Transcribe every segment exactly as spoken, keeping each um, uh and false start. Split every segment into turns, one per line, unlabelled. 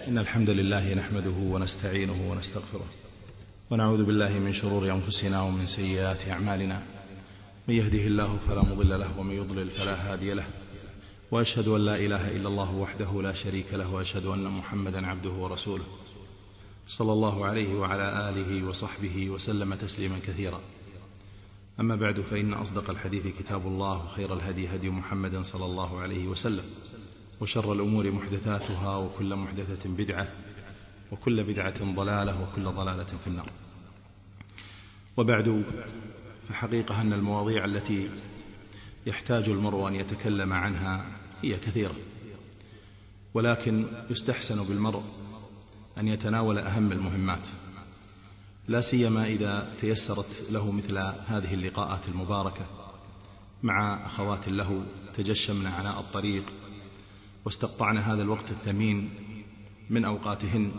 إن الحمد لله نحمده ونستعينه ونستغفره ونعوذ بالله من شرور أنفسنا ومن سيئات أعمالنا. من يهده الله فلا مضل له ومن يضلل فلا هادي له، وأشهد أن لا إله إلا الله وحده لا شريك له، وأشهد أن محمدا عبده ورسوله صلى الله عليه وعلى آله وصحبه وسلم تسليما كثيرا. أما بعد، فإن أصدق الحديث كتاب الله، وخير الهدي هدي محمد صلى الله عليه وسلم، وشر الأمور محدثاتها، وكل محدثة بدعة، وكل بدعة ضلالة، وكل ضلالة في النار. وبعد، فحقيقة أن المواضيع التي يحتاج المرء أن يتكلم عنها هي كثيرة، ولكن يستحسن بالمرء أن يتناول أهم المهمات، لا سيما إذا تيسرت له مثل هذه اللقاءات المباركة مع أخوات له تجشمن عناء الطريق واستقطعن هذا الوقت الثمين من أوقاتهن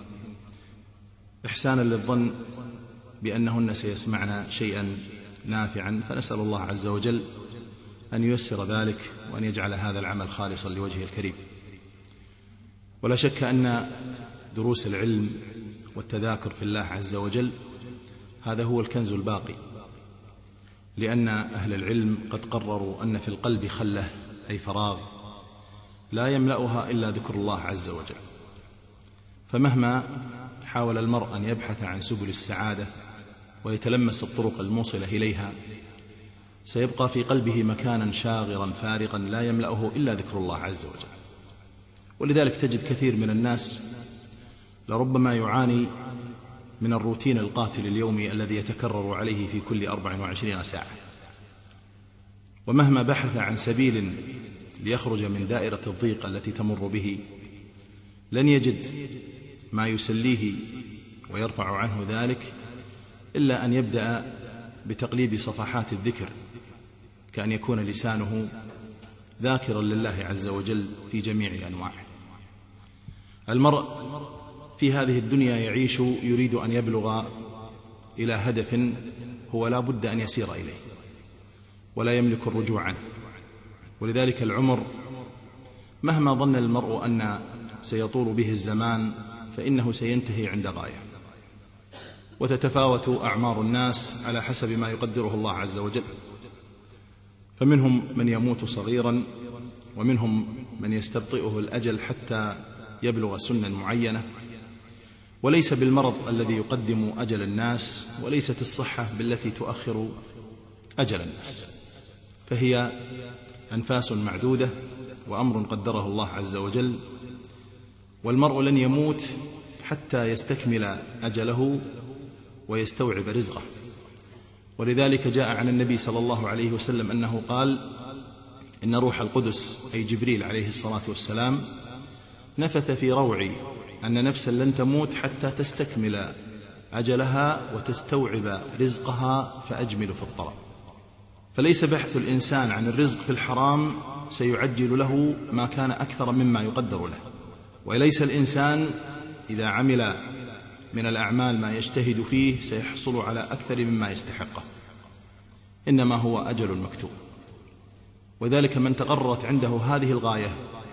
إحسانا للظن بأنهن سيسمعن شيئا نافعا، فنسأل الله عز وجل أن ييسر ذلك وأن يجعل هذا العمل خالصا لوجهه الكريم. ولا شك أن دروس العلم والتذاكر في الله عز وجل هذا هو الكنز الباقي، لأن أهل العلم قد قرروا أن في القلب خلة، أي فراغ، لا يملأها إلا ذكر الله عز وجل. فمهما حاول المرء أن يبحث عن سبل السعادة ويتلمس الطرق الموصلة إليها، سيبقى في قلبه مكانا شاغرا فارغا لا يملأه إلا ذكر الله عز وجل. ولذلك تجد كثير من الناس لربما يعاني من الروتين القاتل اليومي الذي يتكرر عليه في كل أربع وعشرين ساعة، ومهما بحث عن سبيل ليخرج من دائرة الضيق التي تمر به لن يجد ما يسليه ويرفع عنه ذلك إلا أن يبدأ بتقليب صفحات الذكر، كأن يكون لسانه ذاكرا لله عز وجل في جميع أنواعه. المرء في هذه الدنيا يعيش يريد أن يبلغ إلى هدف هو لا بد أن يسير إليه ولا يملك الرجوع عنه، ولذلك العمر مهما ظن المرء أن سيطول به الزمان فإنه سينتهي عند غاية، وتتفاوت أعمار الناس على حسب ما يقدره الله عز وجل، فمنهم من يموت صغيرا، ومنهم من يستبطئه الأجل حتى يبلغ سنا معينة. وليس بالمرض الذي يقدم أجل الناس، وليست الصحة بالتي تؤخر أجل الناس، فهي أنفاس معدودة وأمر قدره الله عز وجل، والمرء لن يموت حتى يستكمل أجله ويستوعب رزقه. ولذلك جاء عن النبي صلى الله عليه وسلم أنه قال: إن روح القدس، أي جبريل عليه الصلاة والسلام، نفث في روعي أن نفسا لن تموت حتى تستكمل أجلها وتستوعب رزقها فأجمل في الطلب. فليس بحث الإنسان عن الرزق في الحرام سيعجل له ما كان أكثر مما يقدر له، وليس الإنسان إذا عمل من الأعمال ما يجتهد فيه سيحصل على أكثر مما يستحقه، إنما هو أجل مكتوب. وذلك من تقررت عنده هذه الغاية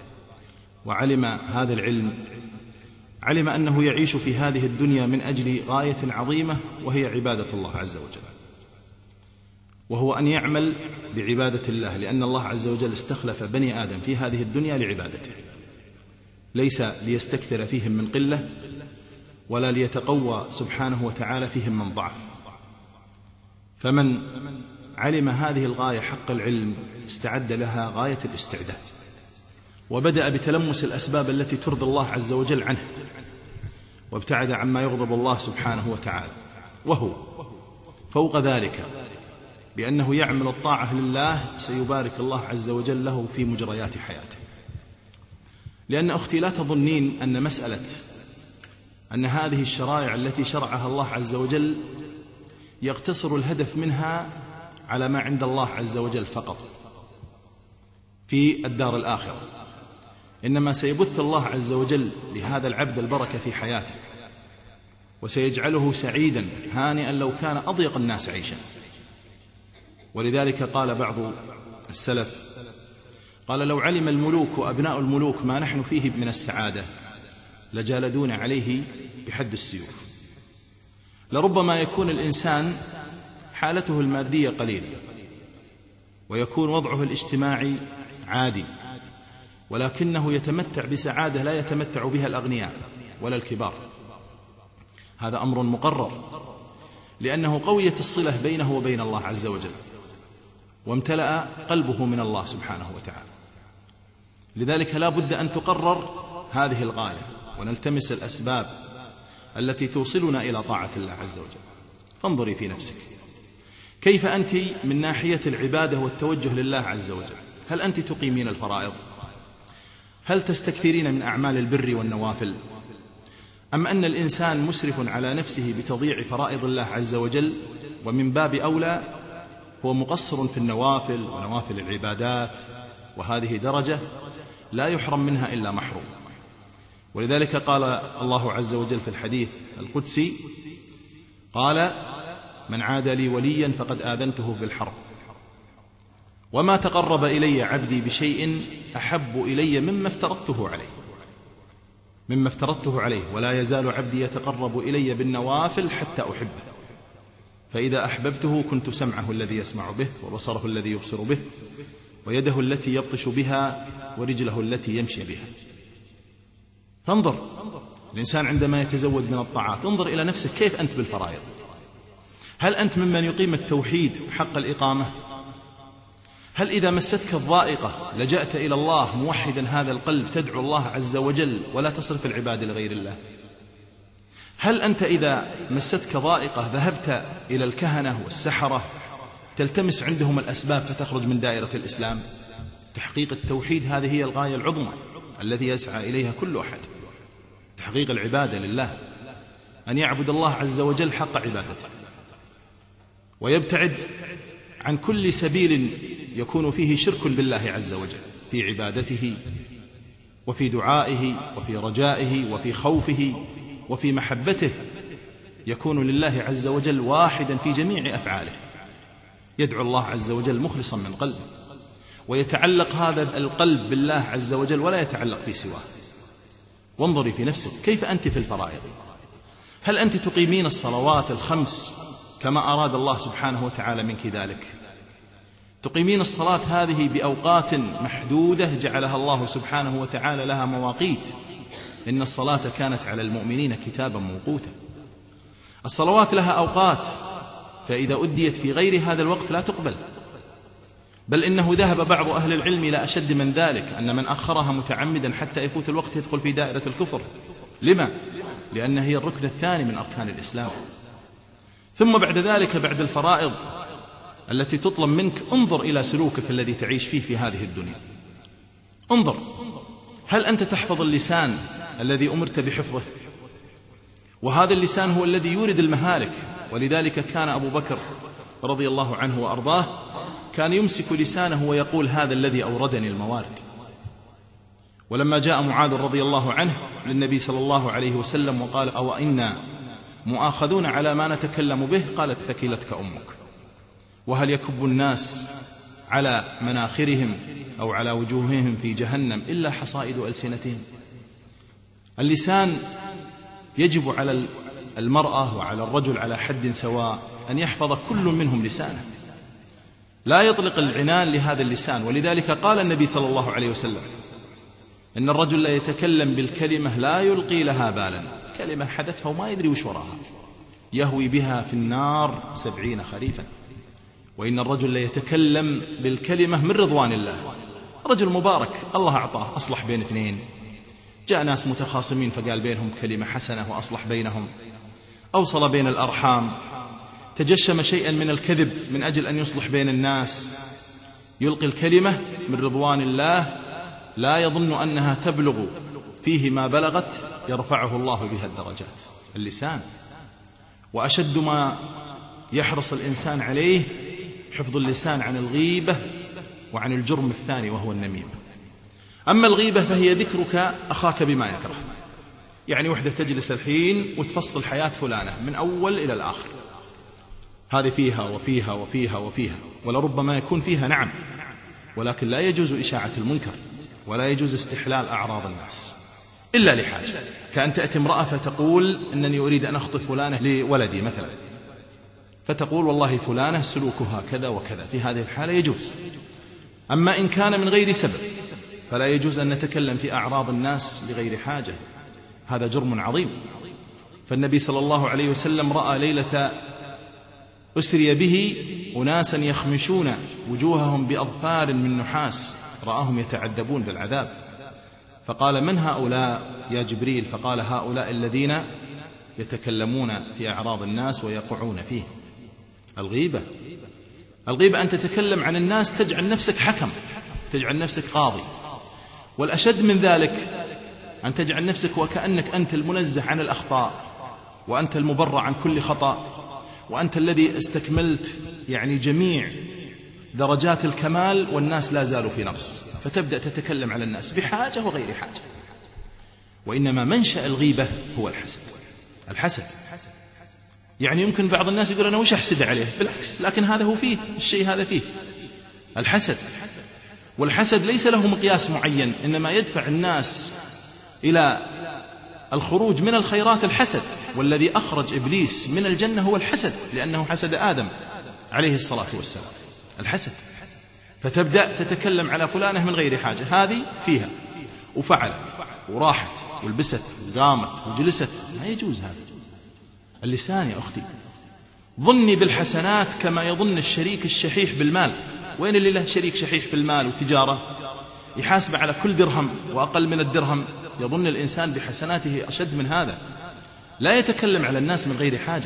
وعلم هذا العلم، علم أنه يعيش في هذه الدنيا من أجل غاية عظيمة، وهي عبادة الله عز وجل، وهو أن يعمل بعبادة الله، لأن الله عز وجل استخلف بني آدم في هذه الدنيا لعبادته، ليس ليستكثر فيهم من قلة ولا ليتقوى سبحانه وتعالى فيهم من ضعف. فمن علم هذه الغاية حق العلم استعد لها غاية الاستعداد، وبدأ بتلمس الأسباب التي ترضي الله عز وجل عنه، وابتعد عما يغضب الله سبحانه وتعالى. وهو فوق ذلك بأنه يعمل الطاعة لله سيبارك الله عز وجل له في مجريات حياته. لأن أختي لا تظنين أن مسألة أن هذه الشرائع التي شرعها الله عز وجل يقتصر الهدف منها على ما عند الله عز وجل فقط في الدار الآخرة، إنما سيبث الله عز وجل لهذا العبد البركة في حياته، وسيجعله سعيدا هانئا لو كان أضيق الناس عيشا. ولذلك قال بعض السلف، قال: لو علم الملوك وأبناء الملوك ما نحن فيه من السعادة لجالدون عليه بحد السيوف. لربما يكون الإنسان حالته المادية قليلة ويكون وضعه الاجتماعي عادي، ولكنه يتمتع بسعادة لا يتمتع بها الأغنياء ولا الكبار. هذا أمر مقرر، لأنه قويت الصلة بينه وبين الله عز وجل، وامتلأ قلبه من الله سبحانه وتعالى. لذلك لا بد أن تقرر هذه الغاية، ونلتمس الأسباب التي توصلنا إلى طاعة الله عز وجل. فانظري في نفسك، كيف أنت من ناحية العبادة والتوجه لله عز وجل؟ هل أنت تقيمين الفرائض؟ هل تستكثرين من أعمال البر والنوافل؟ أم أن الإنسان مسرف على نفسه بتضييع فرائض الله عز وجل، ومن باب أولى هو مقصر في النوافل ونوافل العبادات، وهذه درجة لا يحرم منها إلا محروم. ولذلك قال الله عز وجل في الحديث القدسي، قال: من عاد لي وليا فقد آذنته بالحرب، وما تقرب إلي عبدي بشيء أحب إلي مما افترضته عليه مما افترضته عليه ولا يزال عبدي يتقرب إلي بالنوافل حتى أحبه، فإذا أحببته كنت سمعه الذي يسمع به، وبصره الذي يبصر به، ويده التي يبطش بها، ورجله التي يمشي بها. فانظر الإنسان عندما يتزود من الطاعات، انظر إلى نفسك كيف أنت بالفرائض. هل أنت ممن يقيم التوحيد حق الإقامة؟ هل إذا مستك الضائقة لجأت إلى الله موحدا هذا القلب تدعو الله عز وجل ولا تصرف العبادة لغير الله؟ هل أنت إذا مستك ضائقة ذهبت إلى الكهنة والسحرة تلتمس عندهم الأسباب فتخرج من دائرة الإسلام؟ تحقيق التوحيد هذه هي الغاية العظمى الذي يسعى إليها كل أحد، تحقيق العبادة لله، أن يعبد الله عز وجل حق عبادته، ويبتعد عن كل سبيل يكون فيه شرك بالله عز وجل في عبادته وفي دعائه وفي رجائه وفي خوفه وفي محبته، يكون لله عز وجل واحدا في جميع أفعاله، يدعو الله عز وجل مخلصا من قلبه، ويتعلق هذا القلب بالله عز وجل ولا يتعلق في سواه. وانظري في نفسك كيف أنت في الفرائض. هل أنت تقيمين الصلوات الخمس كما أراد الله سبحانه وتعالى منك ذلك؟ تقيمين الصلاة هذه بأوقات محدودة جعلها الله سبحانه وتعالى لها مواقيت، إن الصلاة كانت على المؤمنين كتابا موقوتا. الصلوات لها أوقات، فإذا أديت في غير هذا الوقت لا تقبل، بل إنه ذهب بعض أهل العلم إلى أشد من ذلك، أن من أخرها متعمدا حتى يفوت الوقت يدخل في دائرة الكفر. لما؟ لأنها هي الركن الثاني من أركان الإسلام. ثم بعد ذلك بعد الفرائض التي تطلب منك، انظر إلى سلوكك الذي تعيش فيه في هذه الدنيا. انظر، هل أنت تحفظ اللسان الذي أمرت بحفظه؟ وهذا اللسان هو الذي يورد المهالك. ولذلك كان أبو بكر رضي الله عنه وأرضاه كان يمسك لسانه ويقول: هذا الذي أوردني الموارد. ولما جاء معاذ رضي الله عنه للنبي صلى الله عليه وسلم وقال: أو إنا مؤاخذون على ما نتكلم به، قالت: ثكلتك أمك. وهل يكب الناس على مناخرهم أو على وجوههم في جهنم إلا حصائد ألسنتهم؟ اللسان يجب على المرأة وعلى الرجل على حد سواء أن يحفظ كل منهم لسانه، لا يطلق العنان لهذا اللسان. ولذلك قال النبي صلى الله عليه وسلم: إن الرجل لا يتكلم بالكلمة لا يلقي لها بالا، كلمة حدثها وما يدري وش وراها، يهوي بها في النار سبعين خريفا. وإن الرجل لا يتكلم بالكلمة من رضوان الله، رجل مبارك الله أعطاه، أصلح بين اثنين، جاء ناس متخاصمين فقال بينهم كلمة حسنة وأصلح بينهم، أوصل بين الأرحام، تجشم شيئا من الكذب من أجل أن يصلح بين الناس، يلقي الكلمة من رضوان الله لا يظن أنها تبلغ فيه ما بلغت، يرفعه الله بها الدرجات. اللسان، وأشد ما يحرص الإنسان عليه حفظ اللسان عن الغيبة وعن الجرم الثاني وهو النميمة. أما الغيبة فهي ذكرك أخاك بما يكره، يعني وحدة تجلس الحين وتفصل حياة فلانة من أول إلى الآخر، هذه فيها وفيها وفيها وفيها، ولربما يكون فيها نعم، ولكن لا يجوز إشاعة المنكر ولا يجوز استحلال أعراض الناس. إلا لحاجة، كأن تأتي امرأة فتقول إنني أريد أن أخطب فلانة لولدي مثلا، فتقول والله فلانة سلوكها كذا وكذا، في هذه الحالة يجوز. أما إن كان من غير سبب فلا يجوز أن نتكلم في أعراض الناس لغير حاجة، هذا جرم عظيم. فالنبي صلى الله عليه وسلم رأى ليلة أسري به أناسا يخمشون وجوههم بأظفار من نحاس، رآهم يتعذبون بالعذاب، فقال من هؤلاء يا جبريل؟ فقال هؤلاء الذين يتكلمون في أعراض الناس ويقعون فيه. الغيبة الغيبة أن تتكلم عن الناس، تجعل نفسك حكم، تجعل نفسك قاضي. والأشد من ذلك أن تجعل نفسك وكأنك أنت المنزه عن الأخطاء، وأنت المبرع عن كل خطأ، وأنت الذي استكملت يعني جميع درجات الكمال والناس لا زالوا في نقص، فتبدأ تتكلم على الناس بحاجة وغير حاجة. وإنما منشأ الغيبة هو الحسد. الحسد يعني يمكن بعض الناس يقول أنا وش أحسد عليه؟ بالعكس، لكن هذا هو فيه الشيء، هذا فيه الحسد. والحسد ليس له مقياس معين، إنما يدفع الناس إلى الخروج من الخيرات الحسد. والذي أخرج إبليس من الجنة هو الحسد، لأنه حسد آدم عليه الصلاة والسلام، الحسد. فتبدأ تتكلم على فلانة من غير حاجة، هذه فيها وفعلت وراحت ولبست وقامت وجلست، لا يجوز هذا. اللسان يا أختي، ظني بالحسنات كما يظن الشريك الشحيح بالمال. وين اللي له شريك شحيح في المال والتجارة يحاسب على كل درهم وأقل من الدرهم؟ يظن الإنسان بحسناته أشد من هذا. لا يتكلم على الناس من غير حاجة،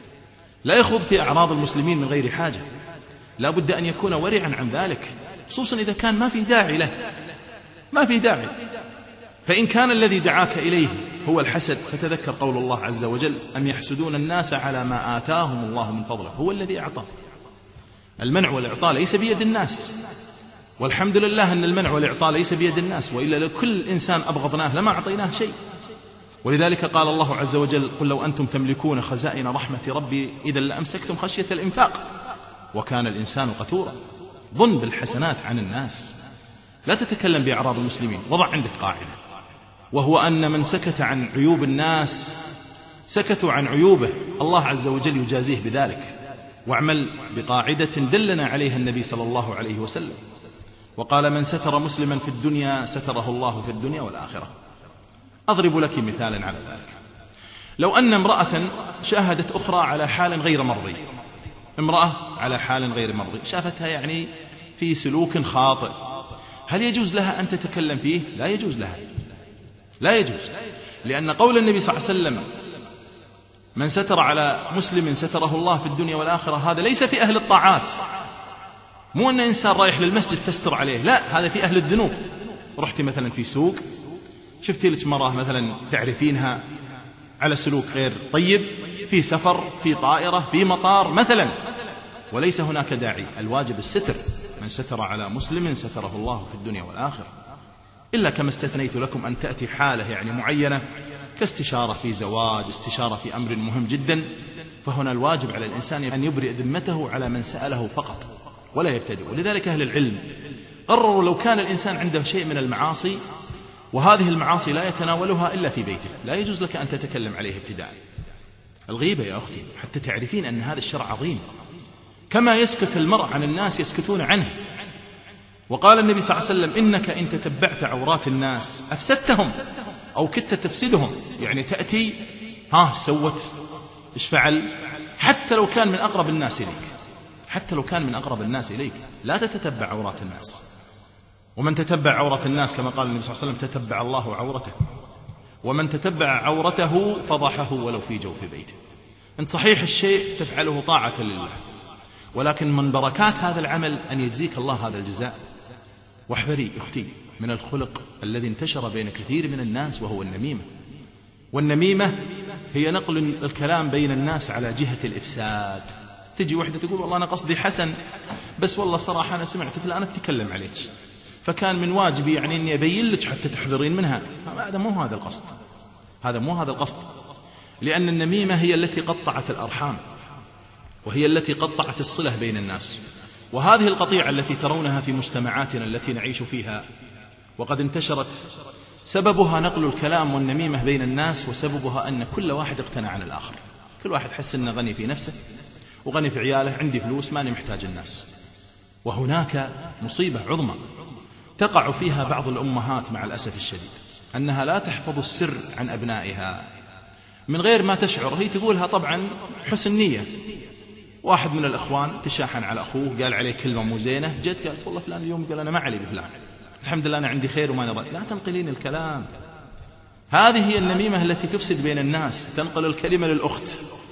لا يخوض في أعراض المسلمين من غير حاجة، لا بد أن يكون ورعا عن ذلك، خصوصا إذا كان ما فيه داعي له، ما فيه داعي. فإن كان الذي دعاك إليه هو الحسد، فتذكر قول الله عز وجل أم يحسدون الناس على ما آتاهم الله من فضله. هو الذي أعطى. المنع والإعطاء ليس بيد الناس، والحمد لله أن المنع والإعطاء ليس بيد الناس، وإلا لكل إنسان أبغضناه لما أعطيناه شيء. ولذلك قال الله عز وجل قل لو أنتم تملكون خزائن رحمة ربي إذا لأمسكتم خشية الإنفاق وكان الإنسان قتورا. ظن بالحسنات عن الناس، لا تتكلم بأعراض المسلمين. وضع عندك قاعدة، وهو أن من سكت عن عيوب الناس سكتوا عن عيوبه، الله عز وجل يجازيه بذلك. واعمل بقاعدة دلنا عليها النبي صلى الله عليه وسلم، وقال من ستر مسلما في الدنيا ستره الله في الدنيا والآخرة. أضرب لك مثالا على ذلك. لو أن امرأة شاهدت أخرى على حال غير مرضي، امرأة على حال غير مرضي شافتها يعني في سلوك خاطئ، هل يجوز لها أن تتكلم فيه؟ لا يجوز لها، لا يجوز. لأن قول النبي صلى الله عليه وسلم من ستر على مسلم ستره الله في الدنيا والآخرة، هذا ليس في أهل الطاعات. مو أن إنسان رايح للمسجد تستر عليه، لا، هذا في أهل الذنوب. رحت مثلا في سوق، شفتي لك مرة مثلا تعرفينها على سلوك غير طيب، في سفر، في طائرة، في مطار مثلا، وليس هناك داعي. الواجب الستر، من ستر على مسلم ستره الله في الدنيا والآخرة. إلا كما استثنيت لكم أن تأتي حالة يعني معينة كاستشارة في زواج، استشارة في أمر مهم جدا، فهنا الواجب على الإنسان أن يبرئ ذمته على من سأله فقط ولا يبتدئ. ولذلك أهل العلم قرروا لو كان الإنسان عنده شيء من المعاصي وهذه المعاصي لا يتناولها إلا في بيته، لا يجوز لك أن تتكلم عليه ابتداء. الغيبة يا أختي حتى تعرفين أن هذا الشرع عظيم، كما يسكت المرء عن الناس يسكتون عنه. وقال النبي صلى الله عليه وسلم إنك إن تتبعت عورات الناس أفسدتهم أو كدت تفسدهم. يعني تأتي ها سوت إيش فعل، حتى لو كان من أقرب الناس إليك، حتى لو كان من أقرب الناس إليك لا تتتبع عورات الناس. ومن تتبع عورة الناس كما قال النبي صلى الله عليه وسلم تتبع الله عورته، ومن تتبع عورته فضحه ولو في جوف بيته. انت صحيح الشيء تفعله طاعة لله، ولكن من بركات هذا العمل أن يجزيك الله هذا الجزاء. واحذري أختي من الخلق الذي انتشر بين كثير من الناس وهو النميمة. والنميمة هي نقل الكلام بين الناس على جهة الإفساد. تجي وحدة تقول والله أنا قصدي حسن، بس والله صراحة أنا سمعت فلانة تتكلم عليك، فكان من واجبي يعني أني أبين لك حتى تحذرين منها. هذا مو هذا القصد، هذا مو هذا القصد. لأن النميمة هي التي قطعت الأرحام، وهي التي قطعت الصلة بين الناس. وهذه القطيعة التي ترونها في مجتمعاتنا التي نعيش فيها وقد انتشرت سببها نقل الكلام والنميمة بين الناس، وسببها أن كل واحد اقتنع عن الآخر. كل واحد حس أنه غني في نفسه وغني في عياله، عندي فلوس ماني محتاج الناس. وهناك مصيبة عظمى تقع فيها بعض الأمهات مع الأسف الشديد، أنها لا تحفظ السر عن أبنائها من غير ما تشعر. هي تقولها طبعا حسن نية. واحد من الأخوان تشاحن على أخوه، قال عليه كلمة مو زينة، جت قالت والله فلان اليوم قال أنا ما علي بفلان، الحمد لله أنا عندي خير وما نضل. لا تنقلين الكلام. هذه هي النميمة التي تفسد بين الناس. تنقل الكلمة للأخت،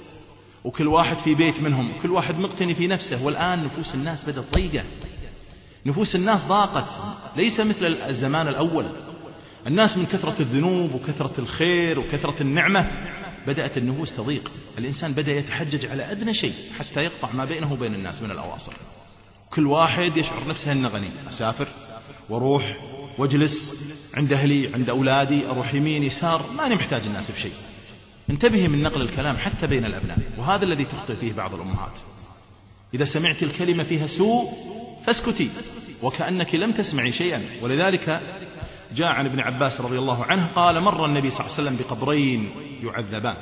وكل واحد في بيت منهم، كل واحد مقتني في نفسه. والآن نفوس الناس بدأت ضيقة، نفوس الناس ضاقت، ليس مثل الزمان الأول. الناس من كثرة الذنوب وكثرة الخير وكثرة النعمة بدأت النفوس تضيق. الإنسان بدأ يتحجج على أدنى شيء حتى يقطع ما بينه وبين الناس من الأواصر. كل واحد يشعر نفسه أنه غني، أسافر وروح واجلس عند أهلي عند أولادي، أروح يمين يسار، ماني محتاج الناس بشيء. انتبهي من نقل الكلام حتى بين الأبناء، وهذا الذي تخطئ فيه بعض الأمهات. إذا سمعت الكلمة فيها سوء فاسكتي وكأنك لم تسمعي شيئا. ولذلك جاء عن ابن عباس رضي الله عنه قال مر النبي صلى الله عليه وسلم بقبرين يعذبان،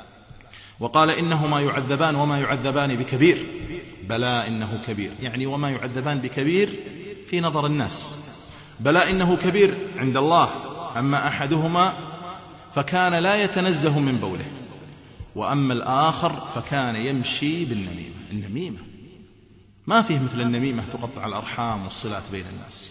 وقال إنهما يعذبان وما يعذبان بكبير، بلى إنه كبير، يعني وما يعذبان بكبير في نظر الناس، بلى إنه كبير عند الله. أما أحدهما فكان لا يتنزه من بوله، وأما الآخر فكان يمشي بالنميمة. النميمة ما فيه مثل النميمة، تقطع الأرحام والصلات بين الناس،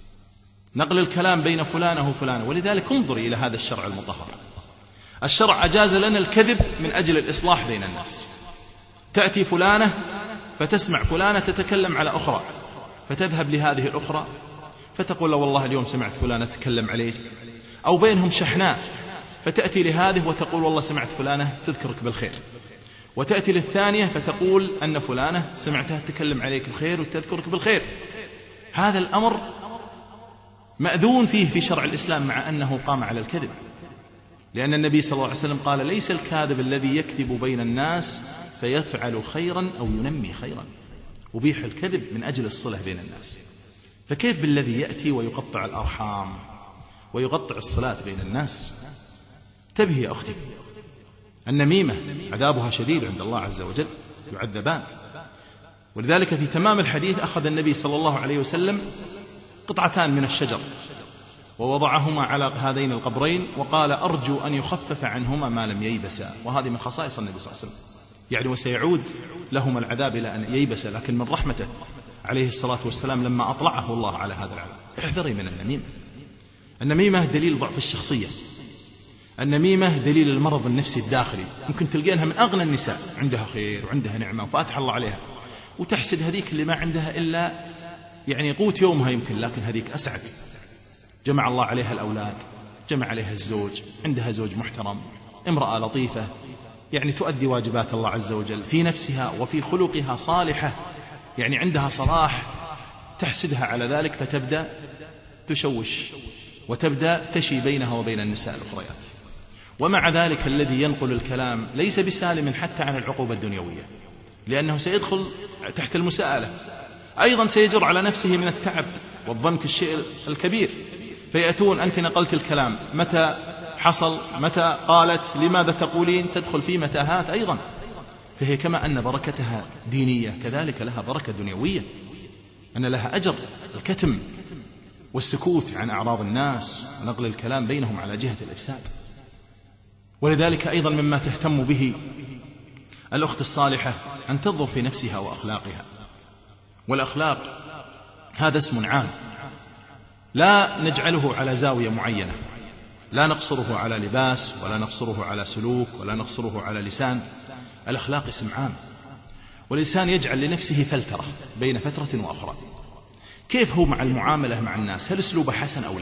نقل الكلام بين فلانة وفلانة. ولذلك انظري إلى هذا الشرع المطهر. الشرع أجاز لنا الكذب من أجل الإصلاح بين الناس. تأتي فلانة فتسمع فلانة تتكلم على أخرى، فتذهب لهذه الأخرى فتقول له والله اليوم سمعت فلانة تتكلم عليك، أو بينهم شحناء، فتأتي لهذه وتقول والله سمعت فلانة تذكرك بالخير، وتأتي للثانية فتقول أن فلانة سمعتها تتكلم عليك بخير وتذكرك بالخير. هذا الأمر مأذون فيه في شرع الإسلام، مع أنه قام على الكذب، لأن النبي صلى الله عليه وسلم قال ليس الكاذب الذي يكذب بين الناس فيفعل خيرا أو ينمي خيرا. أبيح الكذب من أجل الصلة بين الناس، فكيف بالذي يأتي ويقطع الأرحام ويقطع الصلاة بين الناس؟ انتبهي يا أختي، النميمة عذابها شديد عند الله عز وجل، يعذبان. ولذلك في تمام الحديث أخذ النبي صلى الله عليه وسلم قطعتان من الشجر ووضعهما على هذين القبرين، وقال أرجو أن يخفف عنهما ما لم ييبسا. وهذه من خصائص النبي صلى الله عليه وسلم، يعني وسيعود لهما العذاب إلى أن ييبسا، لكن من رحمته عليه الصلاة والسلام لما أطلعه الله على هذا العذاب. احذري من النميمة. النميمة دليل ضعف الشخصية، النميمة دليل المرض النفسي الداخلي. ممكن تلقينها من أغنى النساء، عندها خير وعندها نعمة وفاتح الله عليها، وتحسد هذيك اللي ما عندها إلا يعني قوت يومها يمكن، لكن هذيك أسعد، جمع الله عليها الأولاد، جمع عليها الزوج، عندها زوج محترم، امرأة لطيفة، يعني تؤدي واجبات الله عز وجل في نفسها وفي خلقها صالحة، يعني عندها صلاح. تحسدها على ذلك فتبدأ تشوش وتبدأ تشي بينها وبين النساء الأخريات. ومع ذلك الذي ينقل الكلام ليس بسالم حتى عن العقوبة الدنيوية، لأنه سيدخل تحت المساءلة، أيضا سيجر على نفسه من التعب والضنك الشيء الكبير. فيأتون أنت نقلت الكلام، متى حصل، متى قالت، لماذا تقولين، تدخل في متاهات أيضا. فهي كما أن بركتها دينية كذلك لها بركة دنيوية، أن لها أجر الكتم والسكوت عن أعراض الناس ونقل الكلام بينهم على جهة الإفساد. ولذلك أيضا مما تهتم به الأخت الصالحة أن تنظر في نفسها وأخلاقها. والأخلاق هذا اسم عام، لا نجعله على زاوية معينة، لا نقصره على لباس ولا نقصره على سلوك ولا نقصره على لسان. الأخلاق اسم عام، والإنسان يجعل لنفسه فلترة بين فترة وأخرى. كيف هو مع المعاملة مع الناس؟ هل أسلوبه حسن أو لا؟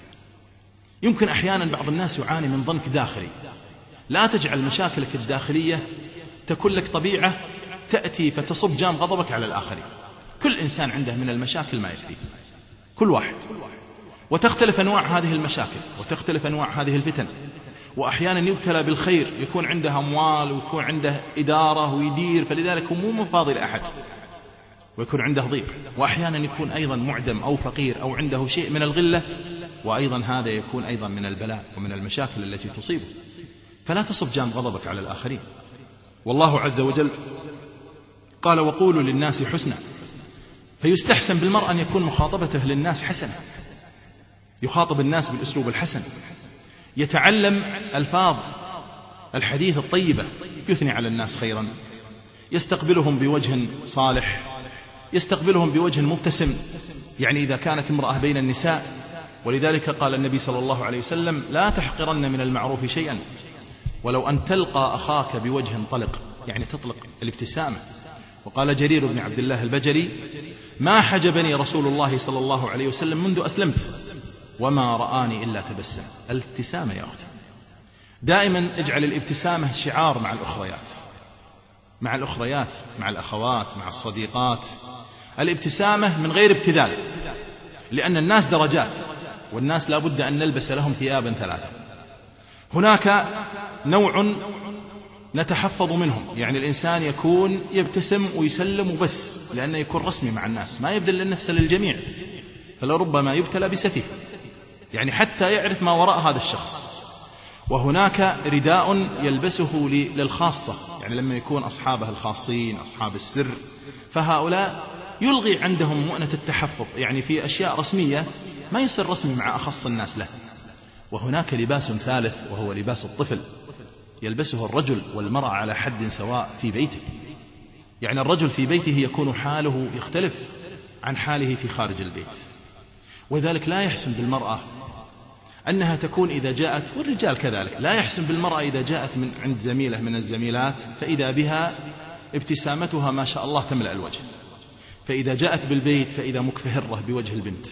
يمكن أحيانا بعض الناس يعاني من ضنك داخلي. لا تجعل مشاكلك الداخلية تكون لك طبيعة تأتي فتصب جام غضبك على الآخرين. كل إنسان عنده من المشاكل ما يكفيه، كل واحد، وتختلف أنواع هذه المشاكل وتختلف أنواع هذه الفتن. وأحيانا يبتلى بالخير، يكون عنده أموال ويكون عنده إدارة ويدير، فلذلك هو مو مفاضل أحد ويكون عنده ضيق. وأحيانا يكون أيضا معدم أو فقير أو عنده شيء من الغلة وأيضا هذا يكون أيضا من البلاء ومن المشاكل التي تصيبه. فلا تصب جانب غضبك على الآخرين. والله عز وجل قال وقولوا للناس حسنا، فيستحسن بالمرء أن يكون مخاطبته للناس حسنة، يخاطب الناس بالأسلوب الحسن، يتعلم ألفاظ الحديث الطيبة، يثني على الناس خيرا، يستقبلهم بوجه صالح، يستقبلهم بوجه مبتسم. يعني إذا كانت امرأة بين النساء، ولذلك قال النبي صلى الله عليه وسلم لا تحقرن من المعروف شيئا ولو أن تلقى أخاك بوجه طلق، يعني تطلق الابتسامة. وقال جرير بن عبد الله البجلي ما حجبني رسول الله صلى الله عليه وسلم منذ أسلمت وما رآني إلا تبسم. الابتسامة يا أختي، دائما اجعل الابتسامة شعار مع الأخريات، مع الأخريات مع الأخوات مع الصديقات. الابتسامة من غير ابتذال، لأن الناس درجات، والناس لا بد أن نلبس لهم ثيابا ثلاثة. هناك نوع نتحفظ منهم، يعني الإنسان يكون يبتسم ويسلم وبس، لأنه يكون رسمي مع الناس، ما يبذل النفس للجميع، فلربما يبتلى بسفيه، يعني حتى يعرف ما وراء هذا الشخص. وهناك رداء يلبسه للخاصة، يعني لما يكون أصحابه الخاصين أصحاب السر، فهؤلاء يلغي عندهم مؤنة التحفظ، يعني في أشياء رسمية ما يصير رسمي مع أخص الناس له. وهناك لباس ثالث وهو لباس الطفل، يلبسه الرجل والمرأة على حد سواء في بيته. يعني الرجل في بيته يكون حاله يختلف عن حاله في خارج البيت، وذلك لا يحسن بالمرأة أنها تكون إذا جاءت، والرجال كذلك، لا يحسن بالمرأة إذا جاءت من عند زميلة من الزميلات فإذا بها ابتسامتها ما شاء الله تملأ الوجه، فإذا جاءت بالبيت فإذا مكفهرة بوجه البنت،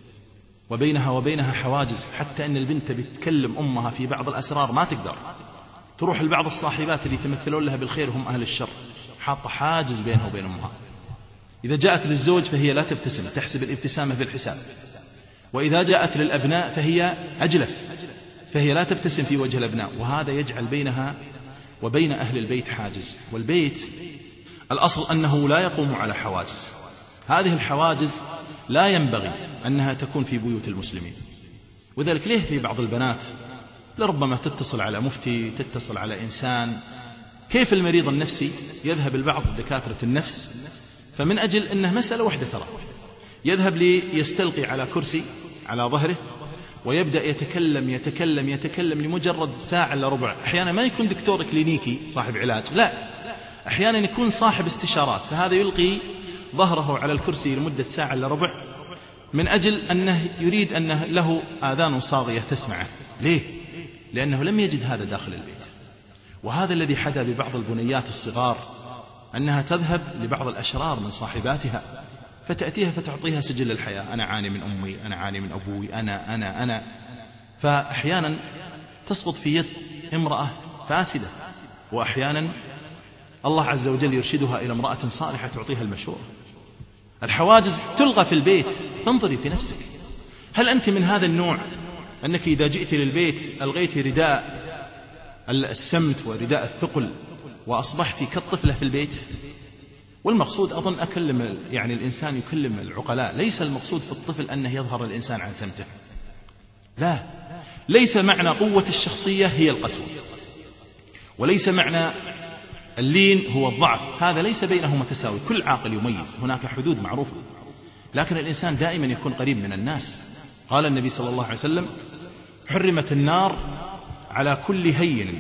وبينها وبينها حواجز، حتى أن البنت بتكلم أمها في بعض الأسرار ما تقدر، تروح لبعض الصاحبات اللي تمثلون لها بالخير هم أهل الشر، حاطة حاجز بينها وبين أمها. إذا جاءت للزوج فهي لا تبتسم، تحسب الابتسامة في الحساب. وإذا جاءت للأبناء فهي أجلف، فهي لا تبتسم في وجه الأبناء، وهذا يجعل بينها وبين أهل البيت حاجز. والبيت الأصل أنه لا يقوم على حواجز، هذه الحواجز لا ينبغي أنها تكون في بيوت المسلمين. وذلك ليه في بعض البنات لربما تتصل على مفتي، تتصل على إنسان، كيف المريض النفسي يذهب البعض دكاترة النفس، فمن أجل أنه مسألة واحدة ترى، يذهب ليستلقي على كرسي على ظهره ويبدأ يتكلم يتكلم يتكلم لمجرد ساعة إلا ربع. أحيانا ما يكون دكتور كلينيكي صاحب علاج، لا، أحيانا يكون صاحب استشارات، فهذا يلقي ظهره على الكرسي لمدة ساعة إلا ربع من أجل أنه يريد أنه له آذان صاغية تسمعه. ليه؟ لأنه لم يجد هذا داخل البيت. وهذا الذي حدا ببعض البنيات الصغار، أنها تذهب لبعض الأشرار من صاحباتها فتأتيها فتعطيها سجل الحياة، أنا عاني من أمي، أنا عاني من أبوي، أنا أنا أنا فأحيانا تسقط في يد امرأة فاسدة، وأحيانا الله عز وجل يرشدها إلى امرأة صالحة تعطيها المشورة. الحواجز تلغى في البيت. تنظري في نفسك، هل أنت من هذا النوع أنك إذا جئت للبيت ألغيت رداء السمت ورداء الثقل وأصبحت كالطفلة في البيت؟ والمقصود أظن أكلم يعني الإنسان يكلم العقلاء، ليس المقصود في الطفل أنه يظهر الإنسان عن سمته، لا، ليس معنى قوة الشخصية هي القسوة، وليس معنى اللين هو الضعف، هذا ليس بينهما تساوي، كل عاقل يميز، هناك حدود معروفة، لكن الإنسان دائما يكون قريب من الناس. قال النبي صلى الله عليه وسلم حرمت النار على كل هين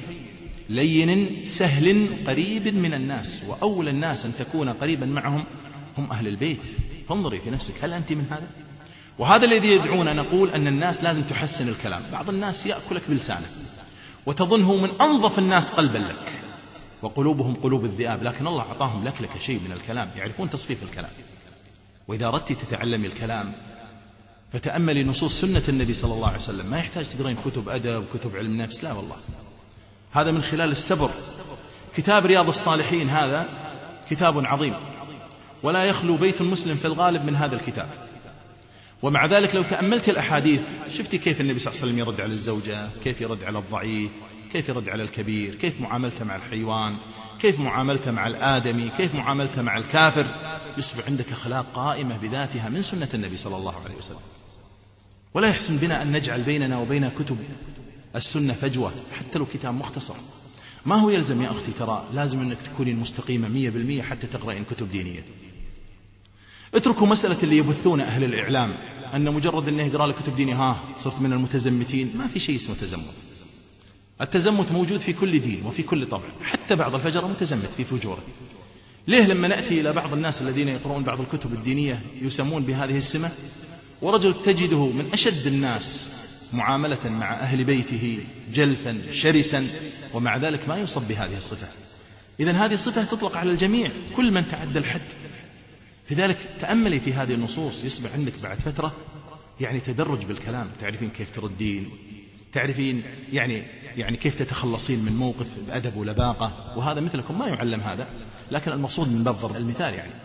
لين سهل قريب من الناس، وأولى الناس أن تكون قريبا معهم هم أهل البيت. فانظري في نفسك، هل أنت من هذا؟ وهذا الذي يدعونا نقول أن الناس لازم تحسن الكلام. بعض الناس يأكلك بلسانه وتظنه من أنظف الناس قلبا لك، وقلوبهم قلوب الذئاب، لكن الله أعطاهم لك لك شيء من الكلام، يعرفون تصفيف الكلام. وإذا أردت تتعلمي الكلام فتأملي نصوص سنة النبي صلى الله عليه وسلم، ما يحتاج تقرين كتب أدب كتب علم نفس، لا والله، هذا من خلال السبر. كتاب رياض الصالحين هذا كتاب عظيم، ولا يخلو بيت مسلم في الغالب من هذا الكتاب. ومع ذلك لو تأملت الأحاديث شفتي كيف النبي صلى الله عليه وسلم يرد على الزوجة، كيف يرد على الضعيف، كيف يرد على الكبير، كيف معاملته مع الحيوان، كيف معاملته مع الآدمي، كيف معاملته مع الكافر. يصبح عندك أخلاق قائمة بذاتها من سنة النبي صلى الله عليه وسلم. ولا يحسن بنا أن نجعل بيننا وبين كتب السنة فجوة حتى لو كتاب مختصر. ما هو يلزم يا أختي، ترى لازم أنك تكونين مستقيمة مية بالمية حتى تقرأين كتب دينية. اتركوا مسألة اللي يبثون أهل الإعلام أن مجرد أنه يقرأ لك كتب دينية ها صرت من المتزمتين. ما في شيء اسمه تزمت. التزمت موجود في كل دين وفي كل طبع، حتى بعض الفجر متزمت في فجوره. ليه لما نأتي إلى بعض الناس الذين يقرؤون بعض الكتب الدينية يسمون بهذه السمة، ورجل تجده من أشد الناس معاملة مع أهل بيته جلفا شرسا، ومع ذلك ما يصب بهذه الصفة. إذن هذه الصفة تطلق على الجميع، كل من تعدى الحد. في ذلك تأملي في هذه النصوص، يصبح عندك بعد فترة يعني تدرج بالكلام، تعرفين كيف تردين، تعرفين يعني يعني كيف تتخلصين من موقف بأدب ولباقة. وهذا مثلكم ما يعلم هذا، لكن المقصود من باب ضرب المثال. يعني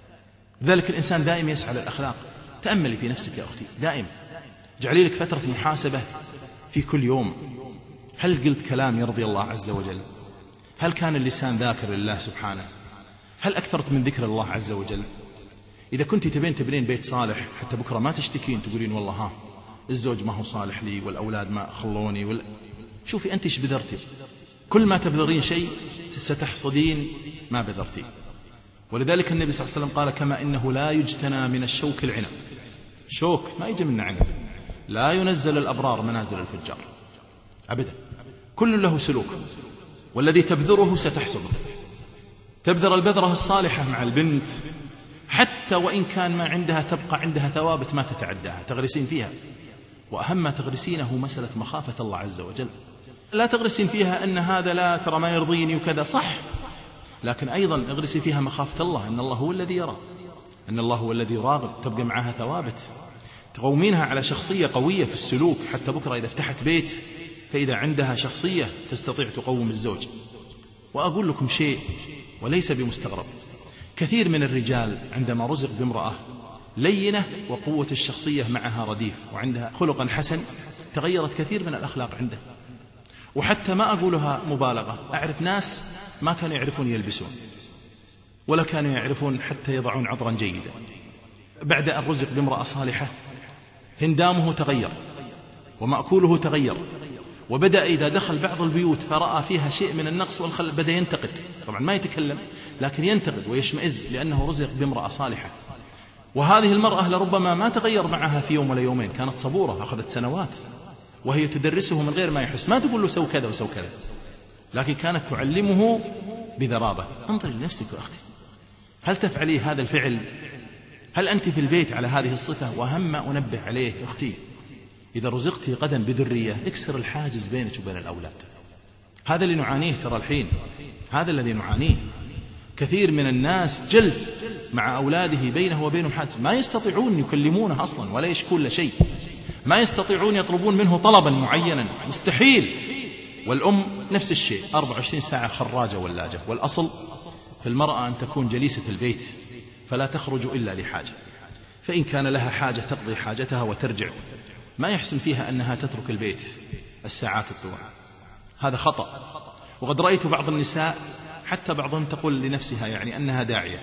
ذلك الإنسان دائما يسعى للأخلاق. تأملي في نفسك يا أختي دائما، اجعلي لك فترة محاسبة في كل يوم. هل قلت كلام يرضي الله عز وجل؟ هل كان اللسان ذاكر لله سبحانه؟ هل أكثرت من ذكر الله عز وجل؟ إذا كنت تبين تبنين بيت صالح حتى بكرة ما تشتكين تقولين والله ها الزوج ما هو صالح لي والأولاد ما خلوني وال... شوفي أنت إيش بذرتي. كل ما تبذرين شيء ستحصدين ما بذرتي. ولذلك النبي صلى الله عليه وسلم قال كما إنه لا يجتنى من الشوك العنب. شوك ما يجي من عنب. لا ينزل الأبرار منازل الفجار أبدا. كل له سلوك، والذي تبذره ستحصده. تبذر البذرة الصالحة مع البنت حتى وإن كان ما عندها تبقى عندها ثوابت ما تتعداها، تغرسين فيها. وأهم ما تغرسينه مسألة مخافة الله عز وجل. لا تغرسين فيها أن هذا لا ترى ما يرضيني وكذا، صح، لكن أيضا اغرسي فيها مخافة الله، أن الله هو الذي يرى، أن الله هو الذي يراقب، تبقى معها ثوابت، تقومينها على شخصية قوية في السلوك، حتى بكرة إذا فتحت بيت فإذا عندها شخصية تستطيع تقوم الزوج. وأقول لكم شيء وليس بمستغرب، كثير من الرجال عندما رزق بامرأة لينة وقوة الشخصية معها رديف وعندها خلقا حسن تغيرت كثير من الأخلاق عنده. وحتى ما أقولها مبالغة، أعرف ناس ما كانوا يعرفون يلبسون ولا كانوا يعرفون حتى يضعون عطرا جيدا، بعد أن رزق بامرأة صالحة هندامه تغير ومأكوله تغير، وبدأ إذا دخل بعض البيوت فرأى فيها شيء من النقص والخلل بدأ ينتقد. طبعا ما يتكلم لكن ينتقد ويشمئز لأنه رزق بامرأة صالحة. وهذه المرأة لربما ما تغير معها في يوم ولا يومين، كانت صبورة أخذت سنوات وهي تدرسه من غير ما يحس، ما تقول له سو كذا وسو كذا، لكن كانت تعلمه بذرابة. انظري لنفسك يا أختي، هل تفعلي هذا الفعل؟ هل أنت في البيت على هذه الصفة؟ وأهم ما أنبه عليه أختي، إذا رزقتي غدا بذرية اكسر الحاجز بينك وبين الأولاد. هذا اللي نعانيه ترى الحين، هذا الذي نعانيه. كثير من الناس جلف مع أولاده بينه وبينهم حاجز، ما يستطيعون يكلمونه أصلا ولا يشكون له شيء، ما يستطيعون يطلبون منه طلبا معينا، مستحيل. والأم نفس الشيء، أربع وعشرين ساعة خراجة ولاجة. والأصل في المرأة أن تكون جليسة البيت فلا تخرج إلا لحاجة، فإن كان لها حاجة تقضي حاجتها وترجع. ما يحسن فيها أنها تترك البيت الساعات الطوال، هذا خطأ. وقد رأيت بعض النساء حتى بعضهم تقول لنفسها يعني أنها داعية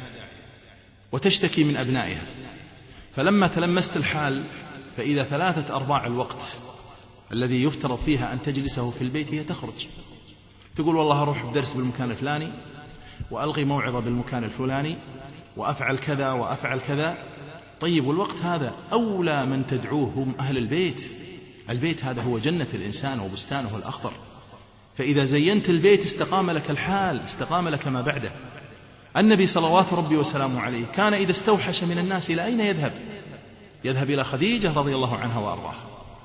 وتشتكي من أبنائها، فلما تلمست الحال فإذا ثلاثة أرباع الوقت الذي يفترض فيها أن تجلسه في البيت هي تخرج، تقول والله أروح بدرس بالمكان الفلاني وألغي موعظة بالمكان الفلاني وأفعل كذا وأفعل كذا. طيب والوقت هذا أولى من تدعوه هم أهل البيت. البيت هذا هو جنة الإنسان وبستانه الأخضر، فإذا زينت البيت استقام لك الحال، استقام لك ما بعده. النبي صلوات ربي وسلامه عليه كان إذا استوحش من الناس إلى أين يذهب؟ يذهب إلى خديجة رضي الله عنها وأرضاها،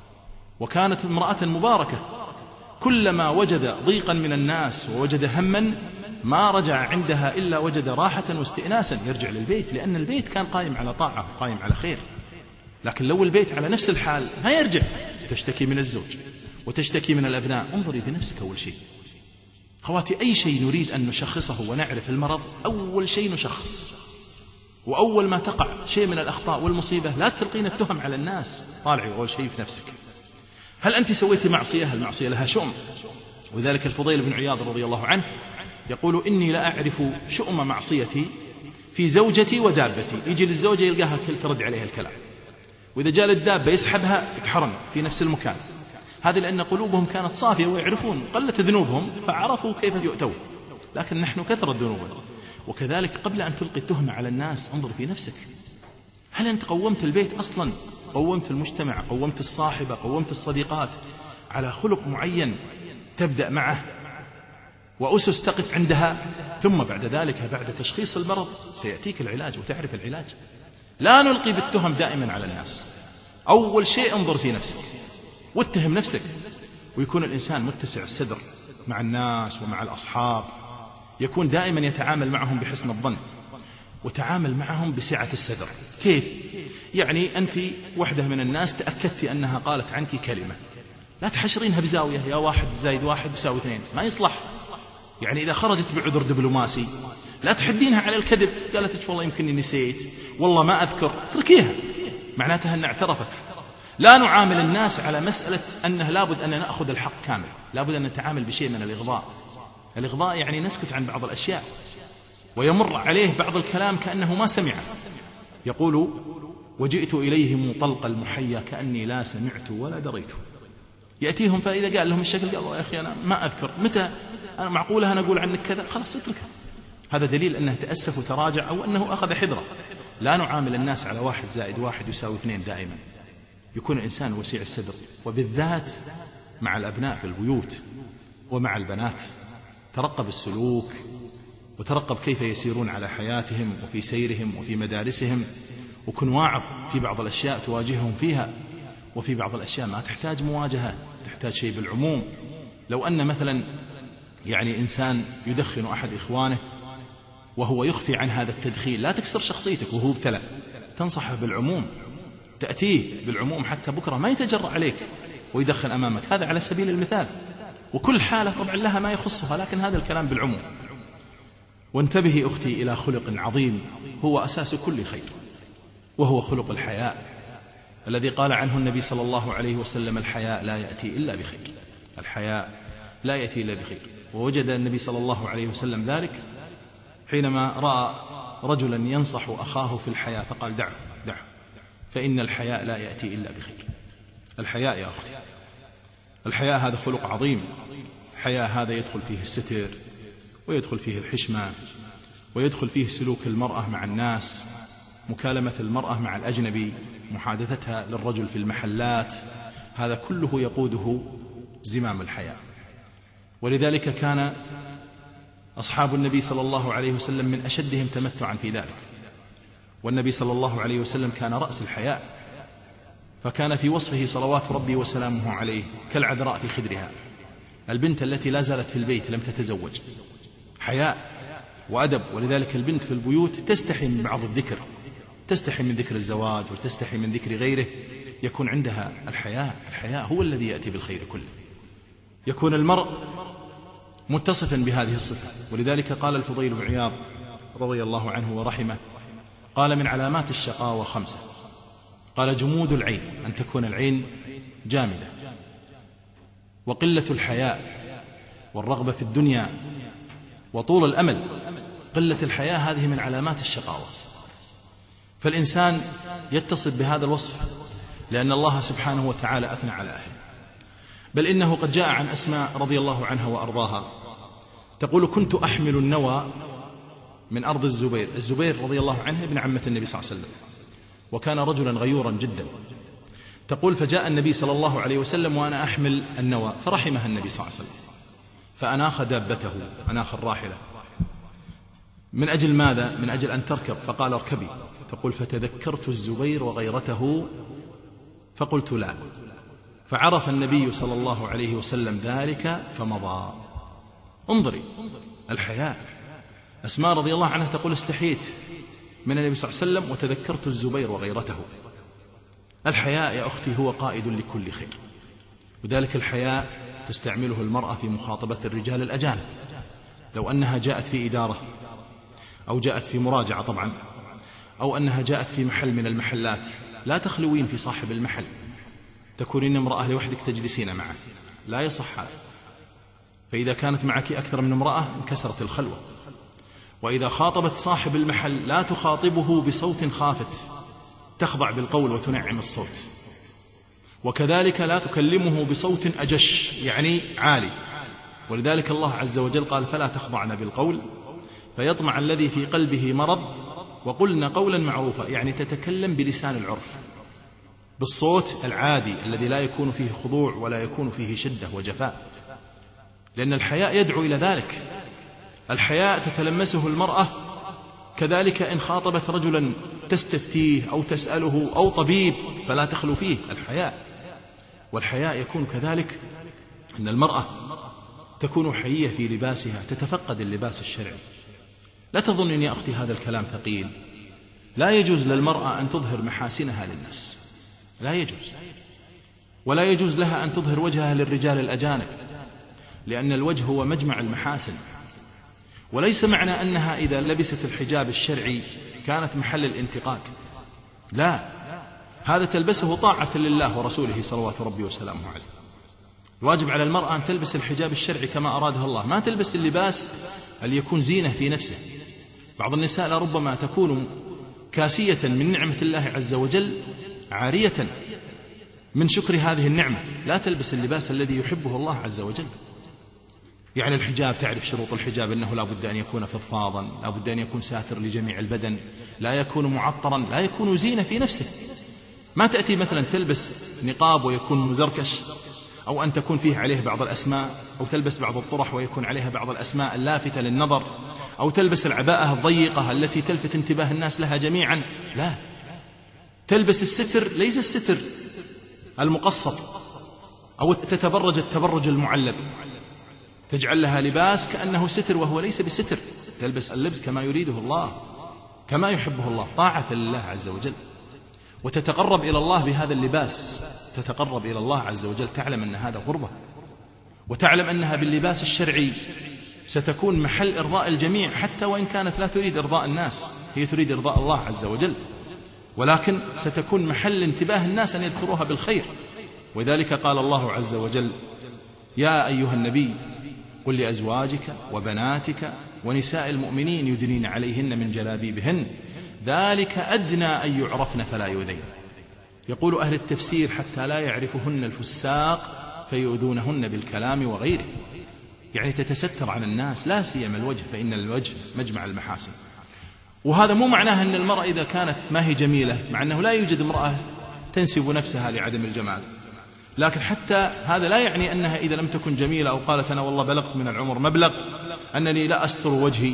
وكانت امرأة مباركة، كلما وجد ضيقا من الناس ووجد هما ما رجع عندها إلا وجد راحة واستئناسا، يرجع للبيت، لأن البيت كان قائم على طاعة قائم على خير. لكن لو البيت على نفس الحال ما يرجع، تشتكي من الزوج وتشتكي من الأبناء. انظري بنفسك أول شيء. خواتي، أي شيء نريد أن نشخصه ونعرف المرض أول شيء نشخص، وأول ما تقع شيء من الأخطاء والمصيبة لا تلقين التهم على الناس، طالعي أول شيء في نفسك. هل أنت سويتي معصية؟ المعصية لها شؤم، وذلك الفضيل بن عياض رضي الله عنه يقول إني لا أعرف شؤم معصيتي في زوجتي ودابتي. يجي للزوجة يلقاها كل ترد عليها الكلام، وإذا جاء للدابة يسحبها يتحرم في نفس المكان. هذه لأن قلوبهم كانت صافية ويعرفون قلت ذنوبهم فعرفوا كيف يؤتون، لكن نحن كثرت ذنوبنا. وكذلك قبل أن تلقي التهمة على الناس انظر في نفسك، هل أنت قومت البيت أصلا؟ قومت المجتمع، قومت الصاحبة، قومت الصديقات على خلق معين تبدأ معه وأسس تقف عندها، ثم بعد ذلك بعد تشخيص المرض سيأتيك العلاج وتعرف العلاج. لا نلقي بالتهم دائما على الناس. أول شيء انظر في نفسك واتهم نفسك، ويكون الإنسان متسع الصدر مع الناس ومع الأصحاب، يكون دائما يتعامل معهم بحسن الظن وتعامل معهم بسعة الصدر. كيف؟ يعني أنت وحدة من الناس تأكدت أنها قالت عنك كلمة، لا تحشرينها بزاوية يا واحد زائد واحد بيساوي اثنين، ما يصلح. يعني إذا خرجت بعذر دبلوماسي لا تحدينها على الكذب، قالت والله يمكنني نسيت، والله ما أذكر، اتركيها، معناتها أنها اعترفت. لا نعامل الناس على مسألة أنه لابد أن نأخذ الحق كامل، لابد أن نتعامل بشيء من الإغضاء. الإغضاء يعني نسكت عن بعض الأشياء ويمر عليه بعض الكلام كأنه ما سمعه. يقول وجئت إليهم طلق المحيا كأني لا سمعت ولا دريت. يأتيهم فإذا قال لهم الشكل قال يا أخي أنا ما أذكر، متى أنا معقولة أنا أقول عنك كذا، خلاص اتركها. هذا دليل أنه تأسف وتراجع أو أنه أخذ حذره. لا نعامل الناس على واحد زائد واحد يساوي اثنين دائما. يكون الإنسان وسيع الصدر، وبالذات مع الأبناء في البيوت ومع البنات. ترقب السلوك وترقب كيف يسيرون على حياتهم وفي سيرهم وفي مدارسهم، وكن واعظ في بعض الأشياء تواجههم فيها، وفي بعض الأشياء ما تحتاج مواجهة، تحتاج شيء بالعموم. لو أن مثلا يعني إنسان يدخن أحد إخوانه وهو يخفي عن هذا التدخين، لا تكسر شخصيتك وهو ابتلى، تنصحه بالعموم، تأتيه بالعموم حتى بكرة ما يتجرأ عليك ويدخن أمامك. هذا على سبيل المثال، وكل حالة طبعا لها ما يخصها، لكن هذا الكلام بالعموم. وانتبهي أختي إلى خلق عظيم هو أساس كل خير، وهو خلق الحياء الذي قال عنه النبي صلى الله عليه وسلم الحياء لا يأتي إلا بخير. الحياء لا يأتي إلا بخير. ووجد النبي صلى الله عليه وسلم ذلك حينما رأى رجلا ينصح أخاه في الحياء فقال دعه دعه فإن الحياء لا يأتي إلا بخير. الحياء يا أختي، الحياء هذا خلق عظيم. الحياء هذا يدخل فيه الستر، ويدخل فيه الحشمة، ويدخل فيه سلوك المرأة مع الناس، مكالمة المرأة مع الأجنبي، محادثتها للرجل في المحلات، هذا كله يقوده زمام الحياء. ولذلك كان أصحاب النبي صلى الله عليه وسلم من أشدهم تمتعا في ذلك. والنبي صلى الله عليه وسلم كان رأس الحياء، فكان في وصفه صلوات ربي وسلامه عليه كالعذراء في خدرها، البنت التي لا زالت في البيت لم تتزوج. حياء وأدب. ولذلك البنت في البيوت تستحي من بعض الذكر، تستحي من ذكر الزواج وتستحي من ذكر غيره، يكون عندها الحياء. الحياء هو الذي يأتي بالخير كله. يكون المرء متصفا بهذه الصفة. ولذلك قال الفضيل بن عياض رضي الله عنه ورحمه، قال من علامات الشقاوة خمسة، قال جمود العين، أن تكون العين جامدة، وقلة الحياء، والرغبة في الدنيا، وطول الأمل. قلة الحياء هذه من علامات الشقاوة. فالإنسان يتصف بهذا الوصف لأن الله سبحانه وتعالى أثنى على أهله. بل إنه قد جاء عن أسماء رضي الله عنها وأرضاها تقول كنت أحمل النوى من أرض الزبير. الزبير رضي الله عنه ابن عمة النبي صلى الله عليه وسلم، وكان رجلا غيورا جدا. تقول فجاء النبي صلى الله عليه وسلم وأنا أحمل النوى فرحمها النبي صلى الله عليه وسلم، فأناخ دابته، أناخ الراحلة. من أجل ماذا؟ من أجل أن تركب، فقال اركبي. تقول فتذكرت الزبير وغيرته فقلت لا، فعرف النبي صلى الله عليه وسلم ذلك فمضى. انظري الحياء. أسماء رضي الله عنها تقول استحيت من النبي صلى الله عليه وسلم وتذكرت الزبير وغيرته. الحياء يا أختي هو قائد لكل خير. وذلك الحياء تستعمله المرأة في مخاطبة الرجال الأجانب. لو أنها جاءت في إدارة أو جاءت في مراجعة طبعا، أو أنها جاءت في محل من المحلات، لا تخلوين في صاحب المحل، تكونين امرأة لوحدك تجلسين معه، لا يصح هذا. فإذا كانت معك أكثر من امرأة انكسرت الخلوة. وإذا خاطبت صاحب المحل لا تخاطبه بصوت خافت، تخضع بالقول وتنعم الصوت، وكذلك لا تكلمه بصوت أجش يعني عالي. ولذلك الله عز وجل قال فلا تخضعن بالقول فيطمع الذي في قلبه مرض وقلن قولا معروفا، يعني تتكلم بلسان العرف بالصوت العادي الذي لا يكون فيه خضوع ولا يكون فيه شدة وجفاء، لأن الحياء يدعو إلى ذلك. الحياء تتلمسه المرأة كذلك إن خاطبت رجلا تستفتيه أو تسأله أو طبيب فلا تخلو فيه الحياء. والحياء يكون كذلك أن المرأة تكون حيية في لباسها، تتفقد اللباس الشرعي. لا تظن يا أختي هذا الكلام ثقيل. لا يجوز للمرأة أن تظهر محاسنها للناس، لا يجوز. ولا يجوز لها أن تظهر وجهها للرجال الأجانب، لأن الوجه هو مجمع المحاسن. وليس معنى أنها إذا لبست الحجاب الشرعي كانت محل الانتقاد، لا، هذا تلبسه طاعة لله ورسوله صلوات ربي وسلامه عليه. الواجب على المرأة أن تلبس الحجاب الشرعي كما أرادها الله، ما تلبس اللباس اللي يكون زينة في نفسه. بعض النساء لربما تكون كاسية من نعمة الله عز وجل، عارية من شكر هذه النعمة، لا تلبس اللباس الذي يحبه الله عز وجل. يعني الحجاب، تعرف شروط الحجاب أنه لا بد أن يكون فضفاضا، لا بد أن يكون ساتر لجميع البدن، لا يكون معطرا، لا يكون زينة في نفسه. ما تأتي مثلا تلبس نقاب ويكون مزركش، أو أن تكون فيه عليه بعض الأسماء، أو تلبس بعض الطرح ويكون عليها بعض الأسماء اللافتة للنظر، أو تلبس العباءة الضيقة التي تلفت انتباه الناس لها جميعا. لا، تلبس الستر، ليس الستر المقصط، أو تتبرج التبرج المعلب، تجعل لها لباس كأنه ستر وهو ليس بستر. تلبس اللبس كما يريده الله، كما يحبه الله، طاعة لله عز وجل، وتتقرب إلى الله بهذا اللباس، تتقرب إلى الله عز وجل، تعلم أن هذا قربة، وتعلم أنها باللباس الشرعي ستكون محل إرضاء الجميع، حتى وإن كانت لا تريد إرضاء الناس، هي تريد إرضاء الله عز وجل، ولكن ستكون محل انتباه الناس أن يذكروها بالخير. وذلك قال الله عز وجل يا أيها النبي قل لأزواجك وبناتك ونساء المؤمنين يدنين عليهن من جلابيبهن ذلك أدنى أن يعرفن فلا يؤذين. يقول أهل التفسير حتى لا يعرفهن الفساق فيؤذونهن بالكلام وغيره، يعني تتستر عن الناس، لا سيما الوجه، فإن الوجه مجمع المحاسن. وهذا مو معناه أن المرأة إذا كانت ما هي جميلة، مع أنه لا يوجد امرأة تنسب نفسها لعدم الجمال، لكن حتى هذا لا يعني أنها إذا لم تكن جميلة أو قالت أنا والله بلغت من العمر مبلغ أنني لا أستر وجهي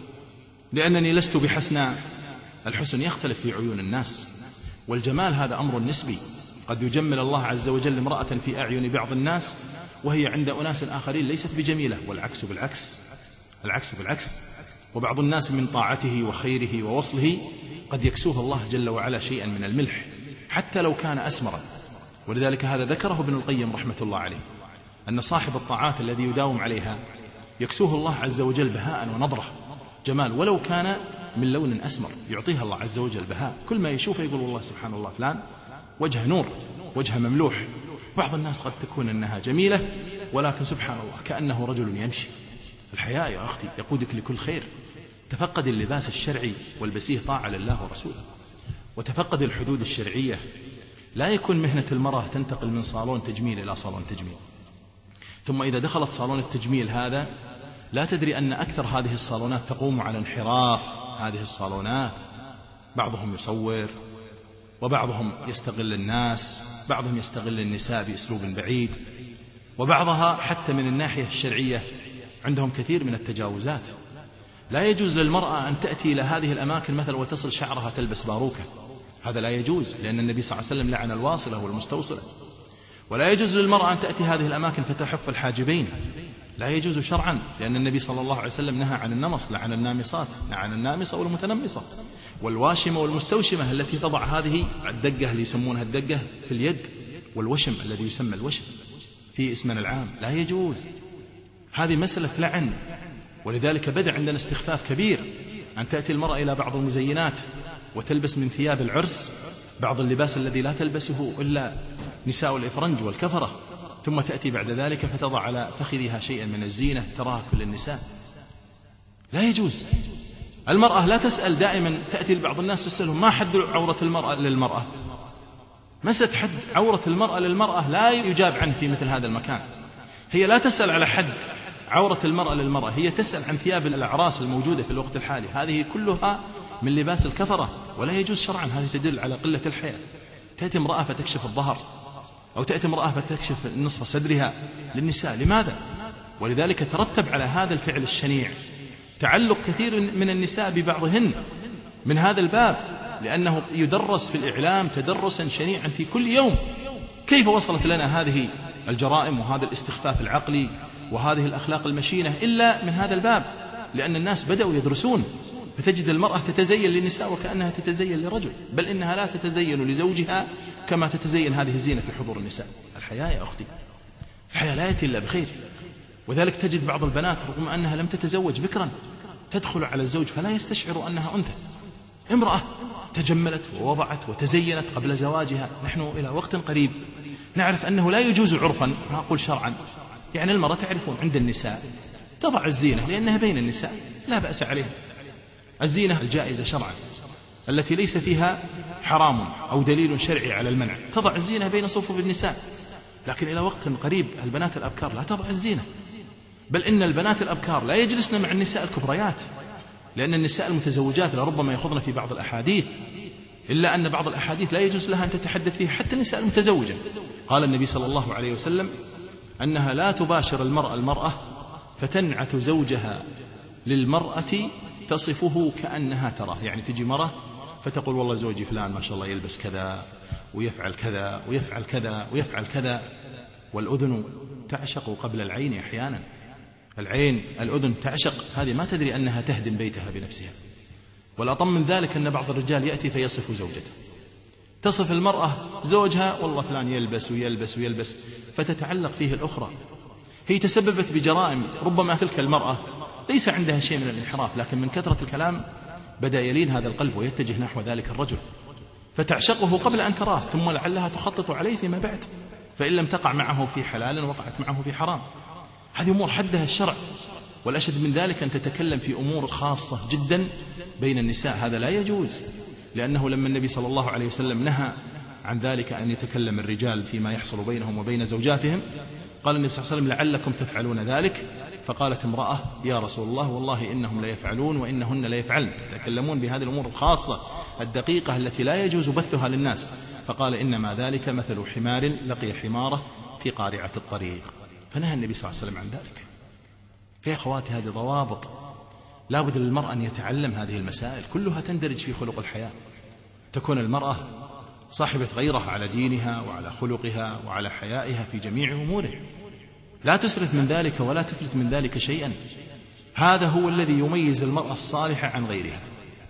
لأنني لست بحسناء. الحسن يختلف في عيون الناس، والجمال هذا أمر نسبي. قد يجمل الله عز وجل امرأة في أعين بعض الناس وهي عند أناس آخرين ليست بجميلة، والعكس بالعكس، العكس بالعكس. وبعض الناس من طاعته وخيره ووصله قد يكسوه الله جل وعلا شيئا من الملح حتى لو كان أسمرا. ولذلك هذا ذكره ابن القيم رحمة الله عليه، أن صاحب الطاعات الذي يداوم عليها يكسوه الله عز وجل بهاء ونظرة جمال، ولو كان من لون أسمر يعطيها الله عز وجل بهاء، كل ما يشوفه يقول والله سبحان الله فلان وجه نور، وجه مملوح. بعض الناس قد تكون أنها جميلة ولكن سبحان الله كأنه رجل يمشي. الحياء يا أختي يقودك لكل خير. تفقد اللباس الشرعي والبسيه طاعة لله ورسوله، وتفقد الحدود الشرعية. لا يكون مهنة المرأة تنتقل من صالون تجميل إلى صالون تجميل، ثم إذا دخلت صالون التجميل هذا لا تدري أن أكثر هذه الصالونات تقوم على انحراف هذه الصالونات. بعضهم يصور، وبعضهم يستغل الناس، بعضهم يستغل النساء بأسلوب بعيد، وبعضها حتى من الناحية الشرعية عندهم كثير من التجاوزات. لا يجوز للمرأة أن تأتي إلى هذه الأماكن مثلا وتصل شعرها تلبس باروكة، هذا لا يجوز، لأن النبي صلى الله عليه وسلم لعن الواصلة والمستوصلة. ولا يجوز للمرأة أن تأتي هذه الأماكن فتحف الحاجبين، لا يجوز شرعا، لأن النبي صلى الله عليه وسلم نهى عن النمص، لعن النامصات، لعن النامصة والمتنمصة والواشمة والمستوشمة التي تضع هذه الدقة اللي يسمونها الدقة في اليد، والوشم الذي يسمى الوشم في اسمنا العام، لا يجوز. هذه مسألة لعن. ولذلك بدأ عندنا استخفاف كبير أن تأتي المرأة إلى بعض المزينات وتلبس من ثياب العرس بعض اللباس الذي لا تلبسه إلا نساء الإفرنج والكفرة، ثم تأتي بعد ذلك فتضع على فخذها شيئا من الزينة تراها كل النساء. لا يجوز. المرأة لا تسأل دائما، تأتي لبعض الناس تسألهم ما حد عورة المرأة للمرأة. مسألة حد عورة المرأة للمرأة لا يجاب عنه في مثل هذا المكان. هي لا تسأل على حد عورة المرأة للمرأة، هي تسأل عن ثياب الأعراس الموجودة في الوقت الحالي. هذه كلها من لباس الكفرة ولا يجوز شرعا، هذه تدل على قلة الحياء. تأتي امرأة فتكشف الظهر، أو تأتي امرأة فتكشف نصف صدرها للنساء، لماذا؟ ولذلك ترتب على هذا الفعل الشنيع تعلق كثير من النساء ببعضهن من هذا الباب، لأنه يدرس في الإعلام تدرسا شنيعا في كل يوم. كيف وصلت لنا هذه الجرائم وهذا الاستخفاف العقلي وهذه الأخلاق المشينة إلا من هذا الباب؟ لأن الناس بدأوا يدرسون، فتجد المرأة تتزين للنساء وكأنها تتزين لرجل، بل إنها لا تتزين لزوجها كما تتزين هذه الزينة في حضور النساء. الحياة يا أختي، الحياة لا يأتي إلا بخير. وذلك تجد بعض البنات رغم أنها لم تتزوج بكرا تدخل على الزوج فلا يستشعر أنها أنثى، امرأة تجملت ووضعت وتزينت قبل زواجها. نحن إلى وقت قريب نعرف أنه لا يجوز عرفا، ما أقول شرعا، يعني المرأة تعرفون عند النساء تضع الزينة لأنها بين النساء لا بأس عليها، الزينة الجائزة شرعا التي ليس فيها حرام أو دليل شرعي على المنع، تضع الزينة بين صفوف النساء. لكن إلى وقت قريب البنات الأبكار لا تضع الزينة، بل إن البنات الأبكار لا يجلسن مع النساء الكبريات، لأن النساء المتزوجات لربما يخضن في بعض الأحاديث، إلا أن بعض الأحاديث لا يجوز لها أن تتحدث فيها حتى النساء المتزوجة. قال النبي صلى الله عليه وسلم أنها لا تباشر المرأة المرأة فتنعت زوجها للمرأة تصفه كأنها تراه، يعني تجي مرة فتقول والله زوجي فلان ما شاء الله يلبس كذا ويفعل كذا ويفعل كذا ويفعل كذا. والأذن تعشق قبل العين أحيانا، العين الأذن تعشق، هذه ما تدري أنها تهدم بيتها بنفسها. والأطم من ذلك أن بعض الرجال يأتي فيصف زوجته، تصف المرأة زوجها والله فلان يلبس ويلبس ويلبس، فتتعلق فيه الأخرى. هي تسببت بجرائم، ربما تلك المرأة ليس عندها شيء من الانحراف، لكن من كثرة الكلام بدأ يلين هذا القلب ويتجه نحو ذلك الرجل، فتعشقه قبل أن تراه، ثم لعلها تخطط عليه فيما بعد، فإن لم تقع معه في حلال وقعت معه في حرام. هذه أمور حدها الشرع. والأشد من ذلك أن تتكلم في أمور خاصة جدا بين النساء، هذا لا يجوز، لأنه لما النبي صلى الله عليه وسلم نهى عن ذلك أن يتكلم الرجال فيما يحصل بينهم وبين زوجاتهم، قال النبي صلى الله عليه وسلم لعلكم تفعلون ذلك. فقالت امرأة يا رسول الله والله إنهم لا يفعلون وإنهن لا يفعلن، يتكلمون بهذه الأمور الخاصة الدقيقة التي لا يجوز بثها للناس. فقال إنما ذلك مثل حمار لقي حماره في قارعة الطريق، فنهى النبي صلى الله عليه وسلم عن ذلك. يا أخواتي هذه ضوابط لا بد للمرأة أن يتعلم هذه المسائل، كلها تندرج في خلق الحياة. تكون المرأة صاحبة غيرة على دينها وعلى خلقها وعلى حيائها في جميع أموره، لا تسرف من ذلك ولا تفلت من ذلك شيئا. هذا هو الذي يميز المرأة الصالحة عن غيرها.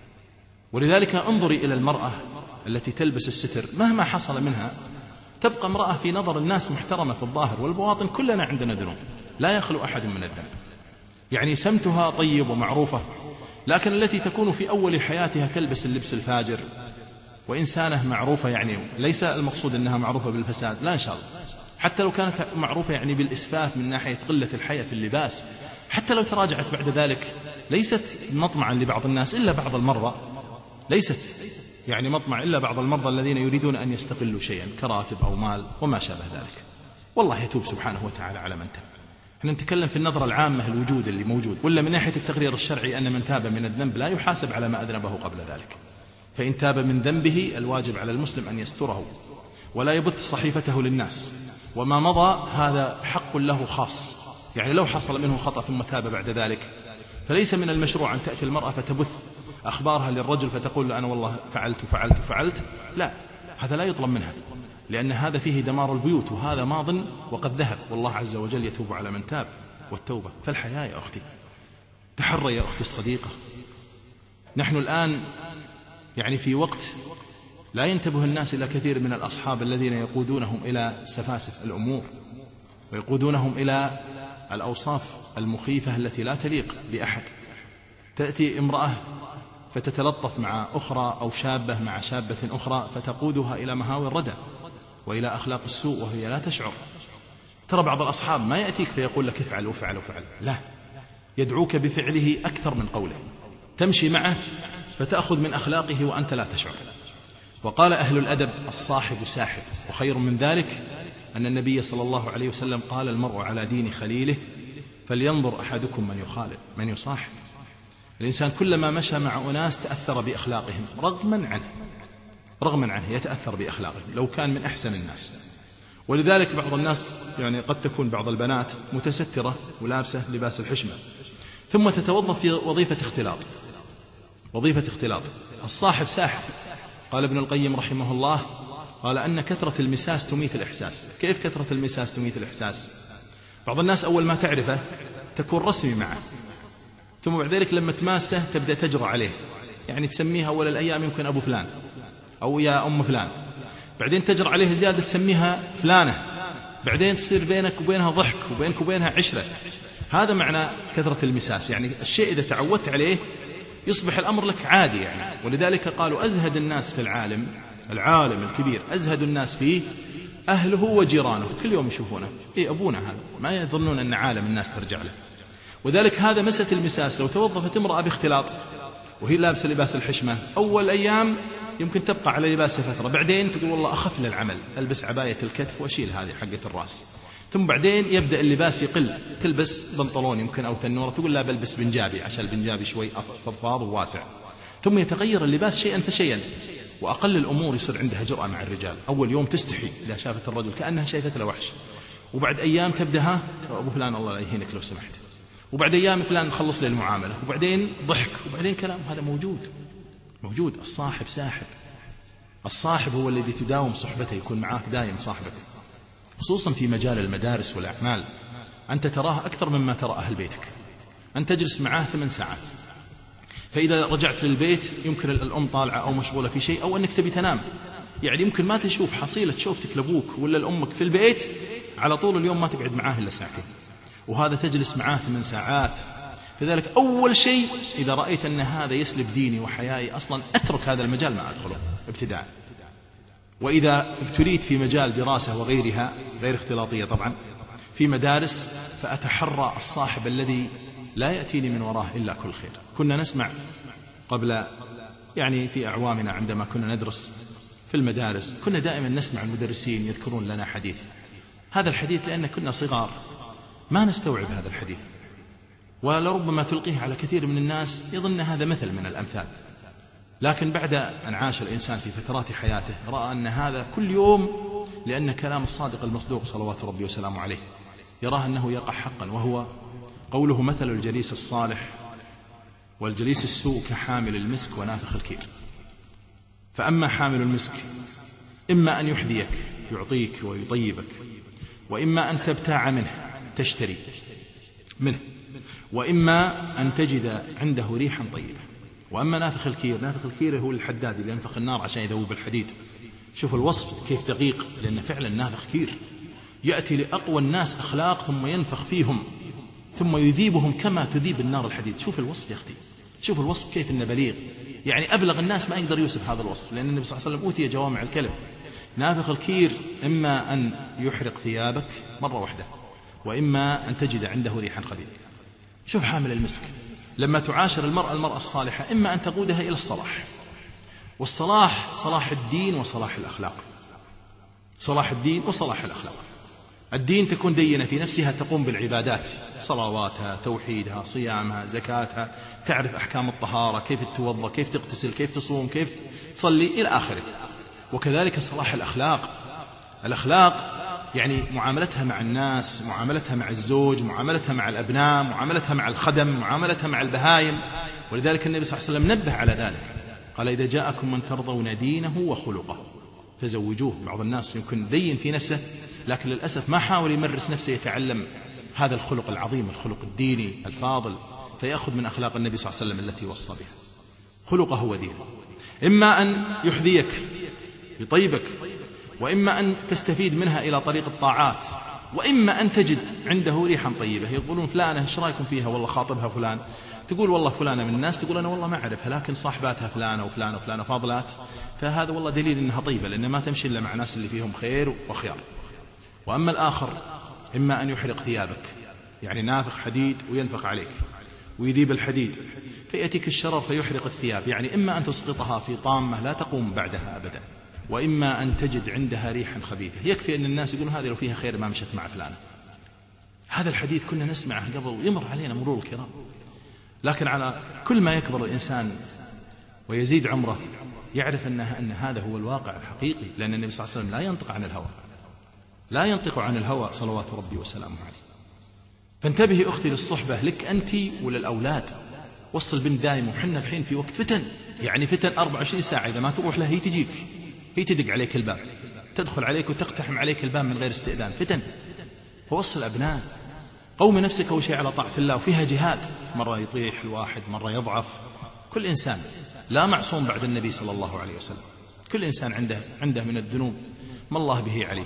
ولذلك انظري إلى المرأة التي تلبس الستر مهما حصل منها، تبقى امرأة في نظر الناس محترمة في الظاهر، والبواطن كلنا عندنا ذنوب لا يخلو أحد من الذنب، يعني سمتها طيب ومعروفة. لكن التي تكون في أول حياتها تلبس اللبس الفاجر وإنسانة معروفة، يعني ليس المقصود أنها معروفة بالفساد، لا إن شاء الله، حتى لو كانت معروفة يعني بالإسفاف من ناحية قلة الحياة في اللباس، حتى لو تراجعت بعد ذلك ليست مطمعا لبعض الناس إلا بعض المرضى، ليست يعني مطمع إلا بعض المرضى الذين يريدون أن يستقلوا شيئا كراتب أو مال وما شابه ذلك. والله يتوب سبحانه وتعالى على من تاب. احنا نتكلم في النظرة العامة الوجود اللي موجود، ولا من ناحية التقرير الشرعي أن من تاب من الذنب لا يحاسب على ما أذنبه قبل ذلك، فإن تاب من ذنبه الواجب على المسلم أن يستره ولا يبث صحيفته للناس، وما مضى هذا حق له خاص، يعني لو حصل منه خطأ ثم تاب بعد ذلك فليس من المشروع أن تأتي المرأة فتبث أخبارها للرجل فتقول له أنا والله فعلت فعلت فعلت، لا، هذا لا يطلب منها، لأن هذا فيه دمار البيوت، وهذا ماض وقد ذهب، والله عز وجل يتوب على من تاب. والتوبة فالحياة يا أختي، تحرى يا أختي الصديقة. نحن الآن يعني في وقت لا ينتبه الناس إلى كثير من الأصحاب الذين يقودونهم إلى سفاسف الأمور ويقودونهم إلى الأوصاف المخيفة التي لا تليق بأحد. تأتي امرأة فتتلطف مع أخرى أو شابة مع شابة أخرى فتقودها إلى مهاوي الردى وإلى أخلاق السوء وهي لا تشعر. ترى بعض الأصحاب ما يأتيك فيقول لك افعل وفعل وفعل، لا، يدعوك بفعله أكثر من قوله. تمشي معه فتأخذ من أخلاقه وأنت لا تشعر. وقال أهل الأدب: الصاحب ساحب. وخير من ذلك أن النبي صلى الله عليه وسلم قال: المرء على دين خليله فلينظر أحدكم من يخالل من يصاحب. الإنسان كلما مشى مع أناس تأثر بأخلاقهم رغما عنه رغما عنه يتأثر بأخلاقهم لو كان من أحسن الناس. ولذلك بعض الناس يعني قد تكون بعض البنات متسترة ولابسة لباس الحشمة ثم تتوظف في وظيفة اختلاط وظيفة اختلاط الصاحب ساحب. قال ابن القيم رحمه الله: قال أن كثرة المساس تميت الإحساس. كيف كثرة المساس تميت الإحساس؟ بعض الناس أول ما تعرفه تكون رسمي معه، ثم بعد ذلك لما تماسه تبدأ تجرى عليه، يعني تسميها أول الأيام يمكن أبو فلان أو يا أم فلان، بعدين تجرى عليه زيادة تسميها فلانة، بعدين تصير بينك وبينها ضحك وبينك وبينها عشرة. هذا معنى كثرة المساس، يعني الشيء إذا تعودت عليه يصبح الأمر لك عادي يعني. ولذلك قالوا أزهد الناس في العالم العالم الكبير أزهد الناس فيه أهله وجيرانه، كل يوم يشوفونه، إيه أبونا هذا، ما يظنون أن عالم الناس ترجع له. وذلك هذا مسة المساس. لو توظفت امرأة باختلاط وهي لابسة لباس الحشمة أول أيام يمكن تبقى على لباسها فترة، بعدين تقول والله أخف للعمل ألبس عباية الكتف وأشيل هذه حقة الرأس، ثم بعدين يبدأ اللباس يقل، تلبس بنطلون يمكن أو تنورة تقول لا بلبس بنجابي عشان البنجابي شوي فضفاض وواسع، ثم يتغير اللباس شيئا فشيئا، وأقل الأمور يصير عندها جرأة مع الرجال. أول يوم تستحي إذا شافت الرجل كأنها شايفت له وحش، وبعد أيام تبدأها أبو فلان الله لا يهينك لو سمحت، وبعد أيام فلان خلص لي المعاملة، وبعدين ضحك، وبعدين كلام. هذا موجود موجود الصاحب ساحب. الصاحب هو الذي تداوم صحبته، يكون معاك دائم صاحبك، خصوصا في مجال المدارس والأعمال. أنت تراه أكثر مما ترى أهل بيتك، أنت تجلس معاه ثمان ساعات، فإذا رجعت للبيت يمكن الأم طالعة أو مشغولة في شيء أو أنك تبي تنام، يعني يمكن ما تشوف حصيلة شوفتك لأبوك ولا لأمك في البيت على طول اليوم، ما تقعد معاه إلا ساعتين، وهذا تجلس معاه ثمان ساعات. لذلك أول شيء إذا رأيت أن هذا يسلب ديني وحيائي أصلا أترك هذا المجال ما أدخله ابتداء. وإذا ابتليت في مجال دراسة وغيرها غير اختلاطية طبعا في مدارس، فأتحرى الصاحب الذي لا يأتيني من وراه إلا كل خير. كنا نسمع قبل يعني في أعوامنا عندما كنا ندرس في المدارس كنا دائما نسمع المدرسين يذكرون لنا حديث، هذا الحديث لأن كنا صغار ما نستوعب هذا الحديث، ولربما تلقيه على كثير من الناس يظن هذا مثل من الأمثال، لكن بعد أن عاش الإنسان في فترات حياته رأى أن هذا كل يوم، لأن كلام الصادق المصدوق صلوات ربي وسلامه عليه يراه أنه يقع حقا، وهو قوله: مثل الجليس الصالح والجليس السوء كحامل المسك ونافخ الكير. فأما حامل المسك إما أن يحذيك يعطيك ويطيبك، وإما أن تبتاع منه تشتري منه، وإما أن تجد عنده ريحا طيبة. وأما نافخ الكير، نافخ الكير هو الحداد اللي ينفخ النار عشان يذوب الحديد. شوف الوصف كيف دقيق، لأن فعلا نافخ كير يأتي لأقوى الناس أخلاق ثم ينفخ فيهم ثم يذيبهم كما تذيب النار الحديد. شوف الوصف يا أختي، شوف الوصف كيف إنه بليغ، يعني أبلغ الناس ما يقدر يوصف هذا الوصف، لأن النبي صلى الله عليه وسلم أوتي جوامع الكلم. نافخ الكير إما أن يحرق ثيابك مرة واحدة، وإما أن تجد عنده ريحا خبيثة. شوف حامل المسك لما تعاشر المرأة المرأة الصالحة إما أن تقودها إلى الصلاح، والصلاح صلاح الدين وصلاح الأخلاق، صلاح الدين وصلاح الأخلاق. الدين تكون دينة في نفسها، تقوم بالعبادات، صلواتها، توحيدها، صيامها، زكاتها، تعرف أحكام الطهارة، كيف تتوضأ، كيف تغتسل، كيف تصوم، كيف تصلي إلى آخره. وكذلك صلاح الأخلاق، الأخلاق يعني معاملتها مع الناس، معاملتها مع الزوج، معاملتها مع الأبناء، معاملتها مع الخدم، معاملتها مع البهائم. ولذلك النبي صلى الله عليه وسلم نبه على ذلك، قال: إذا جاءكم من ترضون دينه وخلقه فزوجوه. بعض الناس يمكن دين في نفسه لكن للأسف ما حاول يمرس نفسه يتعلم هذا الخلق العظيم، الخلق الديني الفاضل، فيأخذ من أخلاق النبي صلى الله عليه وسلم التي وصى بها. خلقه هو دينه. إما أن يحذيك يطيبك، وإما أن تستفيد منها إلى طريق الطاعات، وإما أن تجد عنده ريحا طيبة. يقولون فلانة إيش رأيكم فيها؟ والله خاطبها فلان، تقول والله فلانة من الناس، تقول أنا والله ما أعرفها لكن صاحباتها فلانة وفلانة وفلانة فاضلات، فهذا والله دليل أنها طيبة، لأن ما تمشي إلا مع ناس اللي فيهم خير وخيار. وأما الآخر إما أن يحرق ثيابك، يعني نافخ حديد وينفخ عليك ويذيب الحديد، فيأتيك الشرر فيحرق الثياب، يعني إما أن تسقطها في طامة لا تقوم بعدها أبدا، وإما أن تجد عندها ريحا خبيثة. يكفي أن الناس يقولون هذه لو فيها خير ما مشت مع فلانة. هذا الحديث كنا نسمعه قبل ويمر علينا مرور الكرام، لكن على كل ما يكبر الإنسان ويزيد عمره يعرف أنها أن هذا هو الواقع الحقيقي، لأن النبي صلى الله عليه وسلم لا ينطق عن الهوى، لا ينطق عن الهوى صلوات ربي وسلامه عليه. فانتبهي أختي للصحبة لك أنت وللأولاد. وصل بنت دائما، وحنا الحين في وقت فتن، يعني فتن أربعة وعشرين ساعة، إذا ما تروح لها هي تجيك، هي تدق عليك الباب، تدخل عليك وتقتحم عليك الباب من غير استئذان، فتن. فوصل أبناء، قوم نفسك أول شيء على طاعة الله، وفيها جهاد، مرة يطيح الواحد مرة يضعف. كل إنسان لا معصوم بعد النبي صلى الله عليه وسلم، كل إنسان عنده عنده من الذنوب ما الله به عليه،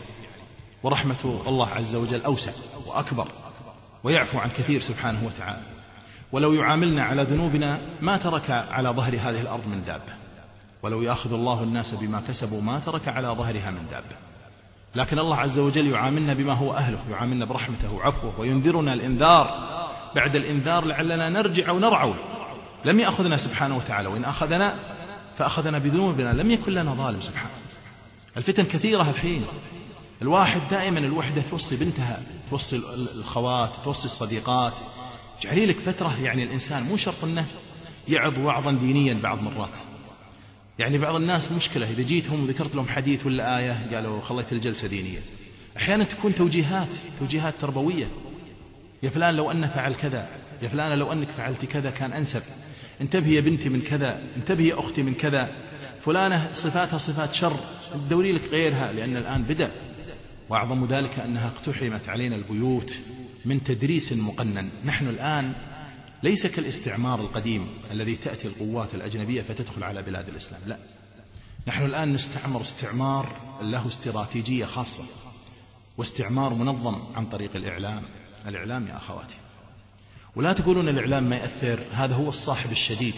ورحمة الله عز وجل أوسع وأكبر ويعفو عن كثير سبحانه وتعالى. ولو يعاملنا على ذنوبنا ما ترك على ظهر هذه الأرض من دابة، ولو يأخذ الله الناس بما كسبوا ما ترك على ظهرها من دابة، لكن الله عز وجل يعاملنا بما هو أهله، يعاملنا برحمته وعفوه، وينذرنا الإنذار بعد الإنذار لعلنا نرجع ونرعوه. لم يأخذنا سبحانه وتعالى، وإن أخذنا فأخذنا بذنوبنا، لم يكن لنا ظالم سبحانه. الفتن كثيرة الحين، الواحد دائما الوحدة توصي بنتها، توصي الخوات، توصي الصديقات. اجعلي لك فترة، يعني الإنسان مو شرط أنه يعظ وعظا دينيا بعض مرات. يعني بعض الناس مشكلة إذا جيتهم وذكرت لهم حديث ولا آية قالوا خليت الجلسة دينية. أحيانا تكون توجيهات توجيهات تربوية، يا فلان لو أنه فعل كذا، يا فلان لو أنك فعلت كذا كان أنسب، انتبهي يا بنتي من كذا، انتبهي يا أختي من كذا، فلانة صفاتها صفات شر، دوري لك غيرها، لأن الآن بدأ. وأعظم ذلك أنها اقتحمت علينا البيوت من تدريس مقنن. نحن الآن ليس كالاستعمار القديم الذي تأتي القوات الأجنبية فتدخل على بلاد الإسلام، لا، نحن الآن نستعمر استعمار له استراتيجية خاصة، واستعمار منظم عن طريق الإعلام. الإعلام يا أخواتي، ولا تقولون الإعلام ما يؤثر، هذا هو الصاحب الشديد.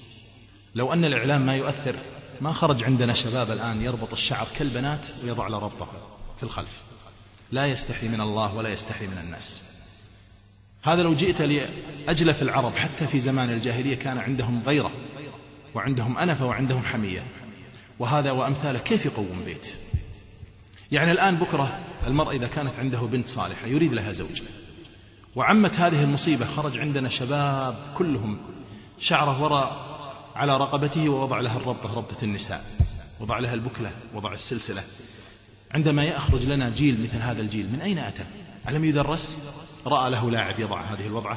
لو أن الإعلام ما يؤثر ما خرج عندنا شباب الآن يربط الشعر كالبنات ويضع له ربطه في الخلف، لا يستحي من الله ولا يستحي من الناس. هذا لو جئت لأجلف العرب حتى في زمان الجاهلية كان عندهم غيرة وعندهم أنفة وعندهم حمية، وهذا وأمثاله كيف يقوم بيت؟ يعني الآن بكرة المرأة إذا كانت عنده بنت صالحة يريد لها زوج، وعمت هذه المصيبة، خرج عندنا شباب كلهم شعره وراء على رقبته ووضع لها الربطة، ربطة النساء، وضع لها البكلة، وضع السلسلة. عندما يخرج لنا جيل مثل هذا الجيل من أين أتى؟ ألم يدرس؟ رأى له لاعب يضع هذه الوضعة،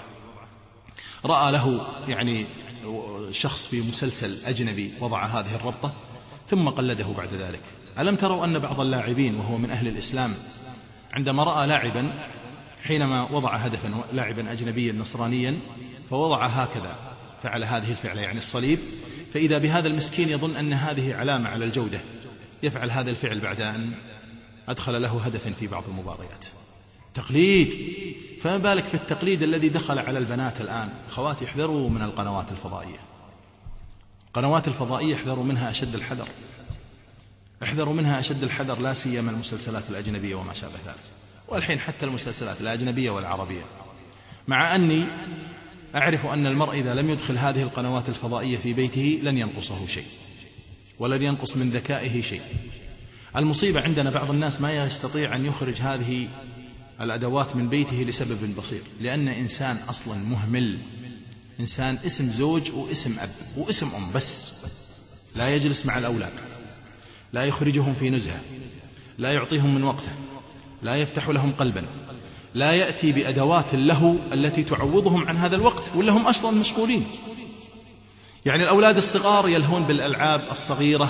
رأى له يعني شخص في مسلسل أجنبي وضع هذه الربطة ثم قلده بعد ذلك. ألم تروا أن بعض اللاعبين وهو من أهل الإسلام عندما رأى لاعبا حينما وضع هدفا لاعبا أجنبيا نصرانيا فوضع هكذا، فعل هذه الفعلة يعني الصليب، فإذا بهذا المسكين يظن أن هذه علامة على الجودة، يفعل هذا الفعل بعد أن أدخل له هدفا في بعض المباريات. تقليد، فما بالك في التقليد الذي دخل على البنات الآن. خواتي احذروا من القنوات الفضائية، قنوات الفضائية احذروا منها أشد الحذر، احذروا منها أشد الحذر، لا سيما المسلسلات الأجنبية وما شابه ذلك، والحين حتى المسلسلات الأجنبية والعربية. مع أني أعرف أن المرء إذا لم يدخل هذه القنوات الفضائية في بيته لن ينقصه شيء، ولن ينقص من ذكائه شيء. المصيبة عندنا بعض الناس ما يستطيع أن يخرج هذه الأدوات من بيته لسبب بسيط، لأن إنسان أصلا مهمل، إنسان اسم زوج واسم أب واسم أم بس، لا يجلس مع الأولاد، لا يخرجهم في نزهة، لا يعطيهم من وقته، لا يفتح لهم قلبا، لا يأتي بأدوات له التي تعوضهم عن هذا الوقت، ولا هم أصلا مشغولين. يعني الأولاد الصغار يلهون بالألعاب الصغيرة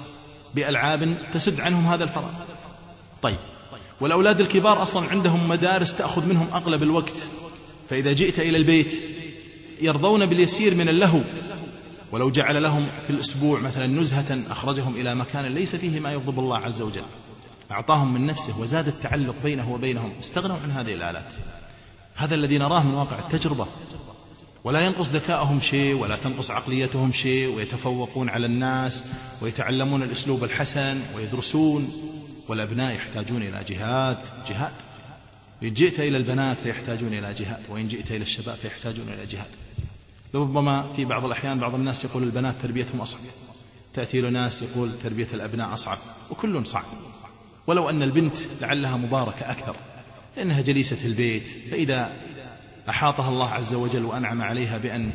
بألعاب تسد عنهم هذا الفراغ. طيب، والأولاد الكبار أصلا عندهم مدارس تأخذ منهم أغلب الوقت، فإذا جئت إلى البيت يرضون باليسير من اللهو، ولو جعل لهم في الأسبوع مثلا نزهة أخرجهم إلى مكان ليس فيه ما يغضب الله عز وجل، أعطاهم من نفسه وزاد التعلق بينه وبينهم، استغنوا عن هذه الآلات. هذا الذي نراه من واقع التجربة. ولا ينقص ذكاءهم شيء ولا تنقص عقليتهم شيء، ويتفوقون على الناس ويتعلمون الأسلوب الحسن ويدرسون. والأبناء يحتاجون إلى جهاد جهاد إن جئت إلى البنات فيحتاجون إلى جهاد، وإن جئت إلى الشباب فيحتاجون إلى جهاد. ربما في بعض الأحيان بعض الناس يقول البنات تربيتهم أصعب، تأتي له ناس يقول تربية الأبناء أصعب، وكل صعب، ولو أن البنت لعلها مباركة أكثر لأنها جليسة البيت، فإذا أحاطها الله عز وجل وأنعم عليها بأن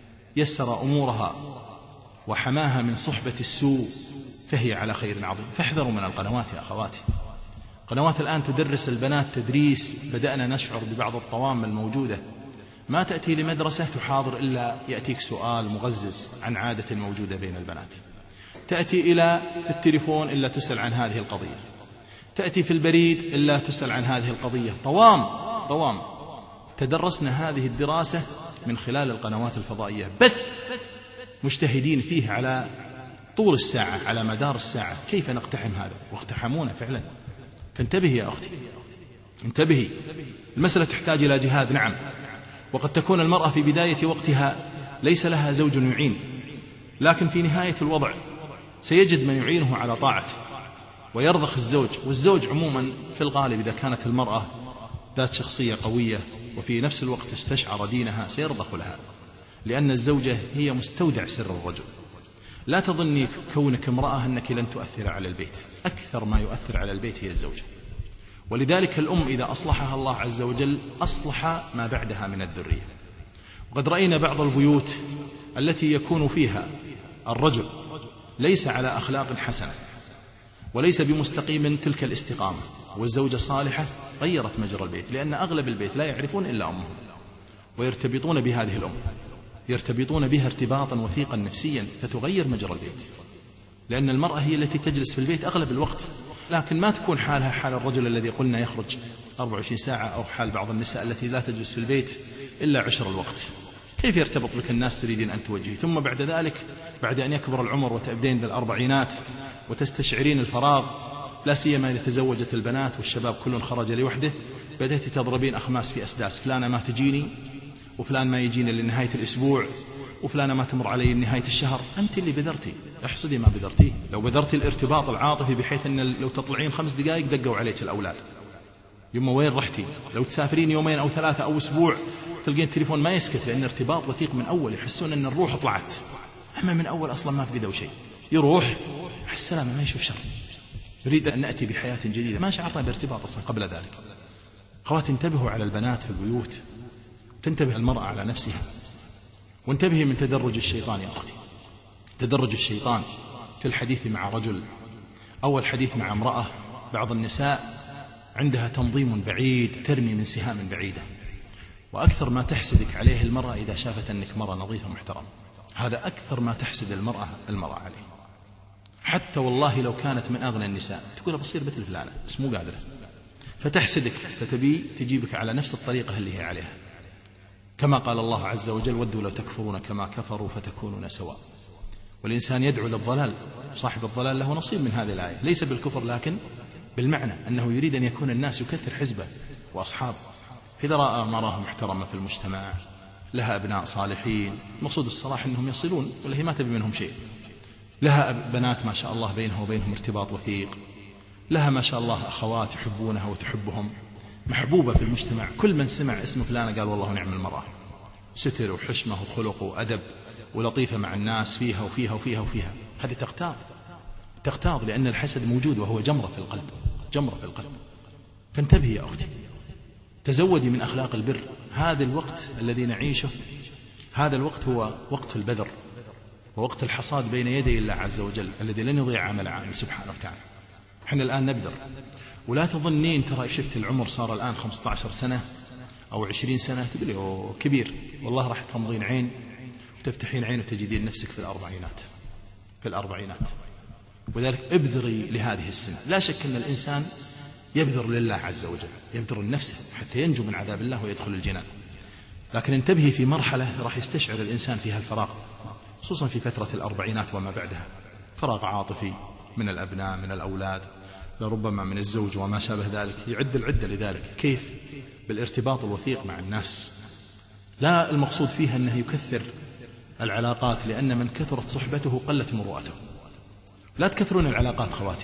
يسر أمورها وحماها من صحبة السوء فهي على خير عظيم. فاحذروا من القنوات يا أخواتي. قنوات الآن تدرس البنات تدريس بدأنا نشعر ببعض الطوام الموجودة. ما تأتي لمدرسة تحاضر إلا يأتيك سؤال مغزز عن عادة موجودة بين البنات، تأتي إلى في التليفون إلا تسأل عن هذه القضية، تأتي في البريد إلا تسأل عن هذه القضية. طوام طوام. تدرسنا هذه الدراسة من خلال القنوات الفضائية، بث مجتهدين فيه على طول الساعة على مدار الساعة. كيف نقتحم هذا؟ واقتحمونا فعلا. فانتبهي يا أختي، انتبهي. المسألة تحتاج إلى جهاد، نعم، وقد تكون المرأة في بداية وقتها ليس لها زوج يعين، لكن في نهاية الوضع سيجد من يعينه على طاعته ويرضخ الزوج. والزوج عموما في الغالب إذا كانت المرأة ذات شخصية قوية وفي نفس الوقت استشعر دينها سيرضخ لها، لأن الزوجة هي مستودع سر الرجل. لا تظني كونك امرأة أنك لن تؤثر على البيت، أكثر ما يؤثر على البيت هي الزوجة. ولذلك الأم إذا أصلحها الله عز وجل أصلح ما بعدها من الذرية. وقد رأينا بعض البيوت التي يكون فيها الرجل ليس على أخلاق حسنة وليس بمستقيم تلك الاستقامة، والزوجة صالحة، غيرت مجرى البيت، لأن أغلب البيت لا يعرفون إلا أمهم ويرتبطون بهذه الأم، يرتبطون بها ارتباطا وثيقا نفسيا، فتغير مجرى البيت. لأن المرأة هي التي تجلس في البيت أغلب الوقت، لكن ما تكون حالها حال الرجل الذي قلنا يخرج أربع وعشرين ساعة، أو حال بعض النساء التي لا تجلس في البيت إلا عشر الوقت. كيف يرتبط بك الناس تريدين أن توجهي؟ ثم بعد ذلك بعد أن يكبر العمر وتبدين بالأربعينات وتستشعرين الفراغ، لا سيما إذا تزوجت البنات والشباب كل خرج لوحده، بدأت تضربين أخماس في أسداس، فلانة ما تجيني، وفلان ما يجيني لنهاية الأسبوع، وفلانة ما تمر علي نهاية الشهر. أنت اللي بذرتي، احصدي ما بذرتيه. لو بذرتي الارتباط العاطفي بحيث أن لو تطلعين خمس دقائق دقوا عليك الأولاد، يما وين رحتي؟ لو تسافرين يومين أو ثلاثة أو أسبوع تلقين التليفون ما يسكت، لأن ارتباط وثيق من أول، يحسون أن الروح طلعت، أما من أول أصلا ما في ذو شيء، يروح السلامة ما يشوف شر. نريد أن نأتي بحياة جديدة، ما شعرنا بارتباط أصلا قبل ذلك. خوات انتبهوا على البنات في البيوت، تنتبه المرأة على نفسها، وانتبهي من تدرج الشيطان يا أختي. تدرج الشيطان في الحديث مع رجل أو الحديث مع امرأة. بعض النساء عندها تنظيم بعيد، ترمي من سهام بعيدة، وأكثر ما تحسدك عليه المرأة إذا شافت أنك مرأة نظيفة محترمة. هذا أكثر ما تحسد المرأة المرأة عليه. حتى والله لو كانت من أغنى النساء تقول بصير مثل فلانة بس مو قادرة، فتحسدك، فتبي تجيبك على نفس الطريقة اللي هي عليها. كما قال الله عز وجل: ودوا لو تكفرون كما كفروا فتكونون سواء. والإنسان يدعو للضلال، صاحب الضلال له نصيب من هذه الآية، ليس بالكفر لكن بالمعنى أنه يريد أن يكون الناس يكثر حزبه وأصحابه. إذا رأى مرأة محترمة في المجتمع لها أبناء صالحين، مقصود الصلاح أنهم يصلون ولا هي ما تبي منهم شيء، لها بنات ما شاء الله بينها وبينهم ارتباط وثيق، لها ما شاء الله أخوات يحبونها وتحبهم، محبوبة في المجتمع. كل من سمع اسم فلانة قال والله نعم المرأة، ستر وحشمة وخلق وأدب ولطيفة مع الناس، فيها وفيها وفيها وفيها. هذه تغتاظ تغتاظ لأن الحسد موجود وهو جمرة في القلب، جمرة في القلب. فانتبهي يا أختي، تزودي من أخلاق البر. هذا الوقت الذي نعيشه، هذا الوقت هو وقت البذر ووقت الحصاد بين يدي الله عز وجل الذي لن يضيع عمل عامل سبحانه وتعالى. احنا الآن نبذر، ولا تظنين ترى شفت العمر صار الآن خمسة عشر سنة أو عشرين سنة تقولي أوه كبير، والله راح تغمضين عين وتفتحين عين وتجدين نفسك في الأربعينات في الأربعينات وذلك ابذري لهذه السنة. لا شك أن الإنسان يبذر لله عز وجل، يبذر لنفسه حتى ينجو من عذاب الله ويدخل الجنان. لكن انتبهي في مرحلة راح يستشعر الإنسان فيها الفراغ، خصوصا في فترة الأربعينات وما بعدها، فراغ عاطفي من الأبناء من الأولاد، لربما من الزوج وما شابه ذلك. يعد العدة لذلك. كيف؟ بالارتباط الوثيق مع الناس. لا المقصود فيها أنه يكثر العلاقات، لأن من كثرت صحبته قلت مروءته. لا تكثرون العلاقات خواتي،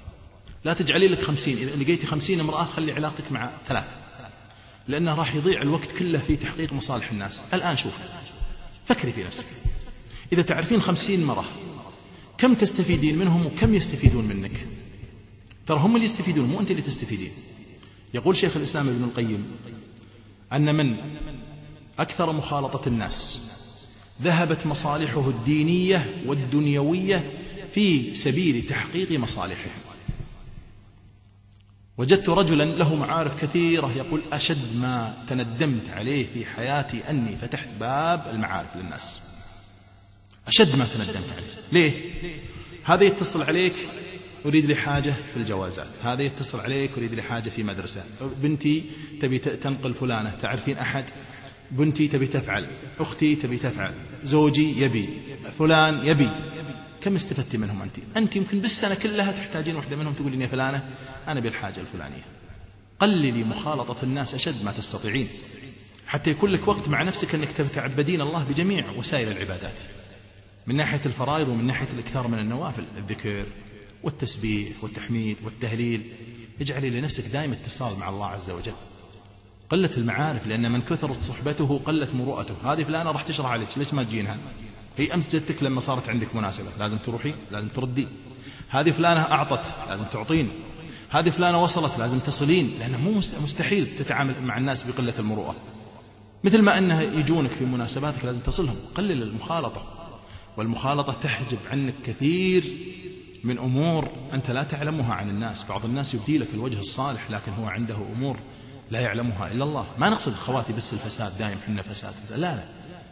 لا تجعلي لك خمسين، إذا لقيتي خمسين امرأة خلي علاقتك مع ثلاث، لأنه راح يضيع الوقت كله في تحقيق مصالح الناس. الآن شوف فكري في نفسك، إذا تعرفين خمسين مرة كم تستفيدين منهم وكم يستفيدون منك؟ ترى هم اللي يستفيدون، مو أنت اللي تستفيدين. يقول شيخ الإسلام ابن القيم أن من أكثر مخالطة الناس ذهبت مصالحه الدينية والدنيوية في سبيل تحقيق مصالحه. وجدت رجلا له معارف كثيرة يقول أشد ما تندمت عليه في حياتي أني فتحت باب المعارف للناس، أشد ما تندمت عليه. ليه؟ هذا يتصل عليك أريد لي حاجة في الجوازات، هذا يتصل عليك أريد لي حاجة في مدرسة، بنتي تبي تنقل فلانة، تعرفين أحد، بنتي تبي تفعل، أختي تبي تفعل، زوجي يبي، فلان يبي. كم استفدت منهم أنت؟ أنت يمكن بالسنة كلها تحتاجين واحدة منهم تقولين يا فلانة أنا بالحاجة الفلانية. قللي مخالطة الناس أشد ما تستطيعين حتى يكون لك وقت مع نفسك أنك تتعبدين الله بجميع وسائل العبادات، من ناحية الفرائض ومن ناحية الإكثار من النوافل، الذكر والتسبيح والتحميد والتهليل. اجعلي لنفسك دائما اتصال مع الله عز وجل. قلة المعارف، لأن من كثرت صحبته قلت مروءته. هذه فلانة راح تشرح عليك، ليش ما تجينها؟ هي أمس جدتك لما صارت عندك مناسبة لازم تروحي، لازم تردي. هذه فلانة أعطت لازم تعطين. هذه فلانة وصلت لازم تصلين، لأنه مو مستحيل تتعامل مع الناس بقلة المروءة. مثل ما أنها يجونك في مناسباتك لازم تصلهم. قلل المخالطة، والمخالطة تحجب عنك كثير من أمور أنت لا تعلمها عن الناس. بعض الناس يبدي لك الوجه الصالح لكن هو عنده أمور لا يعلمها إلا الله. ما نقصد خواتي بس الفساد دائم حنا فساد، لا لا،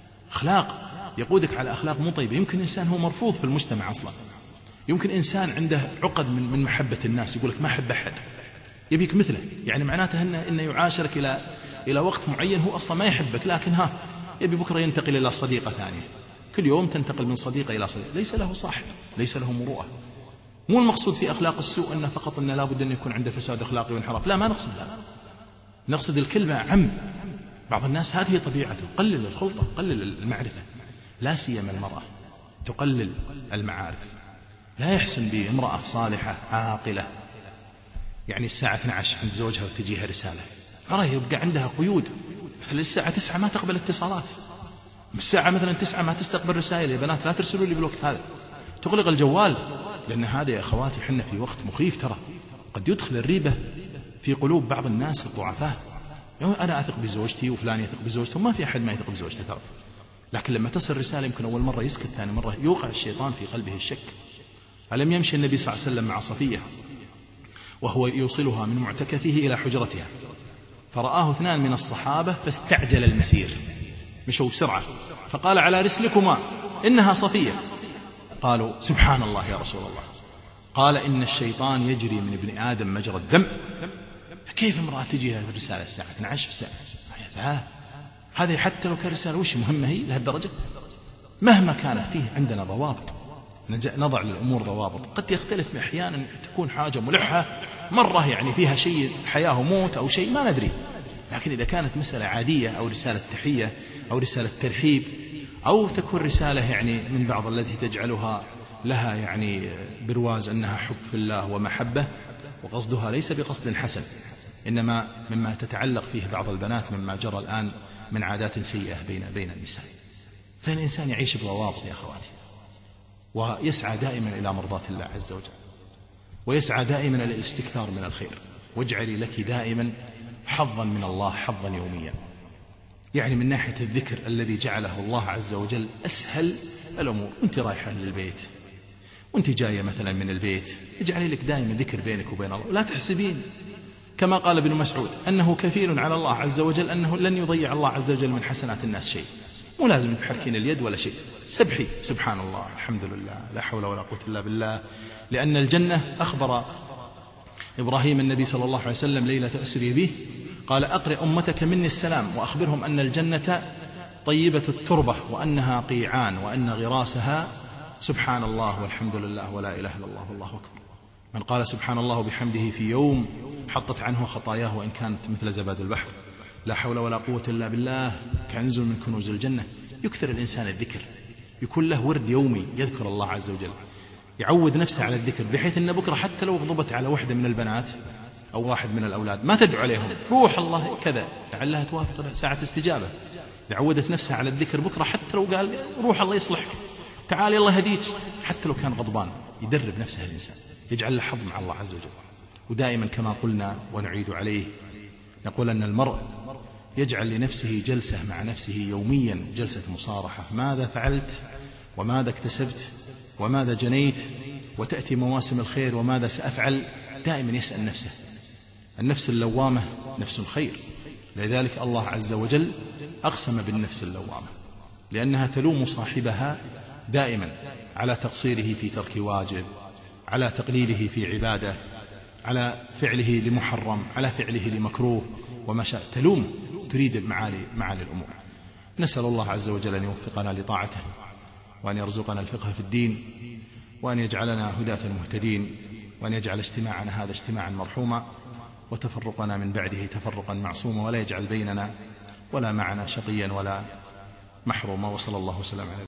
أخلاق يقودك على أخلاق مو طيبة. يمكن إنسان هو مرفوض في المجتمع أصلا، يمكن إنسان عنده عقد من من محبة الناس، يقولك ما أحب أحد يبيك مثله، يعني معناته إنه, إنه يعاشرك إلى إلى وقت معين هو أصلا ما يحبك، لكن ها يبي بكرة ينتقل إلى صديقة ثانية، كل يوم تنتقل من صديقة إلى صديقة، ليس له صاحب، ليس له مروءة. مو المقصود في أخلاق السوء أنه فقط أنه لابد أن يكون عنده فساد أخلاقي وانحراف، لا ما نقصد هذا، نقصد الكلمة عم. بعض الناس هذه طبيعته، قلل الخلطة، قلل المعرفة، لا سيما المرأة تقلل المعارف. لا يحسن بامرأة صالحة عاقلة يعني الساعة اثنتي عشرة عند زوجها وتجيها رسالة، مرة يبقى عندها قيود، مثل الساعة تسعة ما تقبل اتصالات، الساعة مثلا تسعة ما تستقبل رسائل، يا بنات لا ترسلوا لي بالوقت هذا، تغلق الجوال. لأن هذا يا أخواتي حنا في وقت مخيف، ترى قد يدخل الريبة في قلوب بعض الناس الضعفاء. يعني أنا أثق بزوجتي وفلان يثق بزوجته، وما في أحد ما يثق بزوجته ترى، لكن لما تصل رسالة يمكن أول مرة يسكت، ثاني مرة يوقع الشيطان في قلبه الشك. ألم يمشي النبي صلى الله عليه وسلم مع صفية وهو يوصلها من معتكفه إلى حجرتها، فرآه اثنان من الصحابة فاستعجل المسير، مشوا بسرعة، فقال على رسلكما إنها صفية. قالوا سبحان الله يا رسول الله. قال إن الشيطان يجري من ابن آدم مجرى الدم، فكيف امرأة تجي هذه الرسالة الساعة اثنتي عشرة في الساعة؟ لا، هذه حتى لو كان رسالة وش مهمة هي لهالدرجة؟ مهما كانت فيه عندنا ضوابط، نضع للأمور ضوابط. قد يختلف أحيانا، تكون حاجة ملحة مرة يعني فيها شيء حياة وموت أو شيء ما ندري، لكن إذا كانت مسألة عادية أو رسالة تحية أو رسالة ترحيب أو تكون رسالة يعني من بعض التي تجعلها لها يعني برواز أنها حب في الله ومحبة، وقصدها ليس بقصد حسن، إنما مما تتعلق فيه بعض البنات مما جرى الآن من عادات سيئة بين بين النساء. فالإنسان يعيش بضوابط يا أخواتي، ويسعى دائما إلى مرضاة الله عز وجل، ويسعى دائما إلى الاستكثار من الخير. واجعلي لك دائما حظا من الله، حظا يوميا، يعني من ناحية الذكر الذي جعله الله عز وجل أسهل الأمور. وانت رايحة للبيت وانت جاية مثلا من البيت، اجعلي لك دائما ذكر بينك وبين الله، لا تحسبين كما قال ابن مسعود أنه كفيل على الله عز وجل أنه لن يضيع الله عز وجل من حسنات الناس شيء. مو لازم تحركين اليد ولا شيء، سبحي سبحان الله الحمد لله لا حول ولا قوة إلا بالله. لأن الجنة أخبر إبراهيم النبي صلى الله عليه وسلم ليلة أسري به، قال أقرئ أمتك مني السلام وأخبرهم أن الجنة طيبة التربة وأنها قيعان وأن غراسها سبحان الله والحمد لله ولا إله إلا الله والله أكبر. من قال سبحان الله بحمده في يوم حطت عنه خطاياه وإن كانت مثل زباد البحر. لا حول ولا قوة إلا بالله كنز من كنوز الجنة. يكثر الإنسان الذكر، يكون له ورد يومي يذكر الله عز وجل، يعود نفسه على الذكر، بحيث أن بكرة حتى لو غضبت على واحدة من البنات أو واحد من الأولاد ما تدعو عليهم، روح الله كذا لعلها توافق ساعة استجابة، إذا عودت نفسها على الذكر بكرة حتى لو قال روح الله يصلحك، تعالي الله يهديك، حتى لو كان غضبان يدرب نفسه الإنسان، يجعل له حظ مع الله عز وجل. ودائما كما قلنا ونعيد عليه، نقول أن المرء يجعل لنفسه جلسة مع نفسه يوميا، جلسة مصارحة، ماذا فعلت وماذا اكتسبت وماذا جنيت، وتأتي مواسم الخير وماذا سأفعل. دائما يسأل نفسه. النفس اللوامة نفس خير، لذلك الله عز وجل أقسم بالنفس اللوامة، لأنها تلوم صاحبها دائما على تقصيره في ترك واجب، على تقليله في عبادة، على فعله لمحرم، على فعله لمكروه وما شاء، تلوم، تريد معالي, معالي الأمور. نسأل الله عز وجل أن يوفقنا لطاعته، وأن يرزقنا الفقه في الدين، وأن يجعلنا هداة المهتدين، وأن يجعل اجتماعنا هذا اجتماعا مرحوما، وتفرقنا من بعده تفرقا معصوما، ولا يجعل بيننا ولا معنا شقيا ولا محروما. وصلى الله وسلم على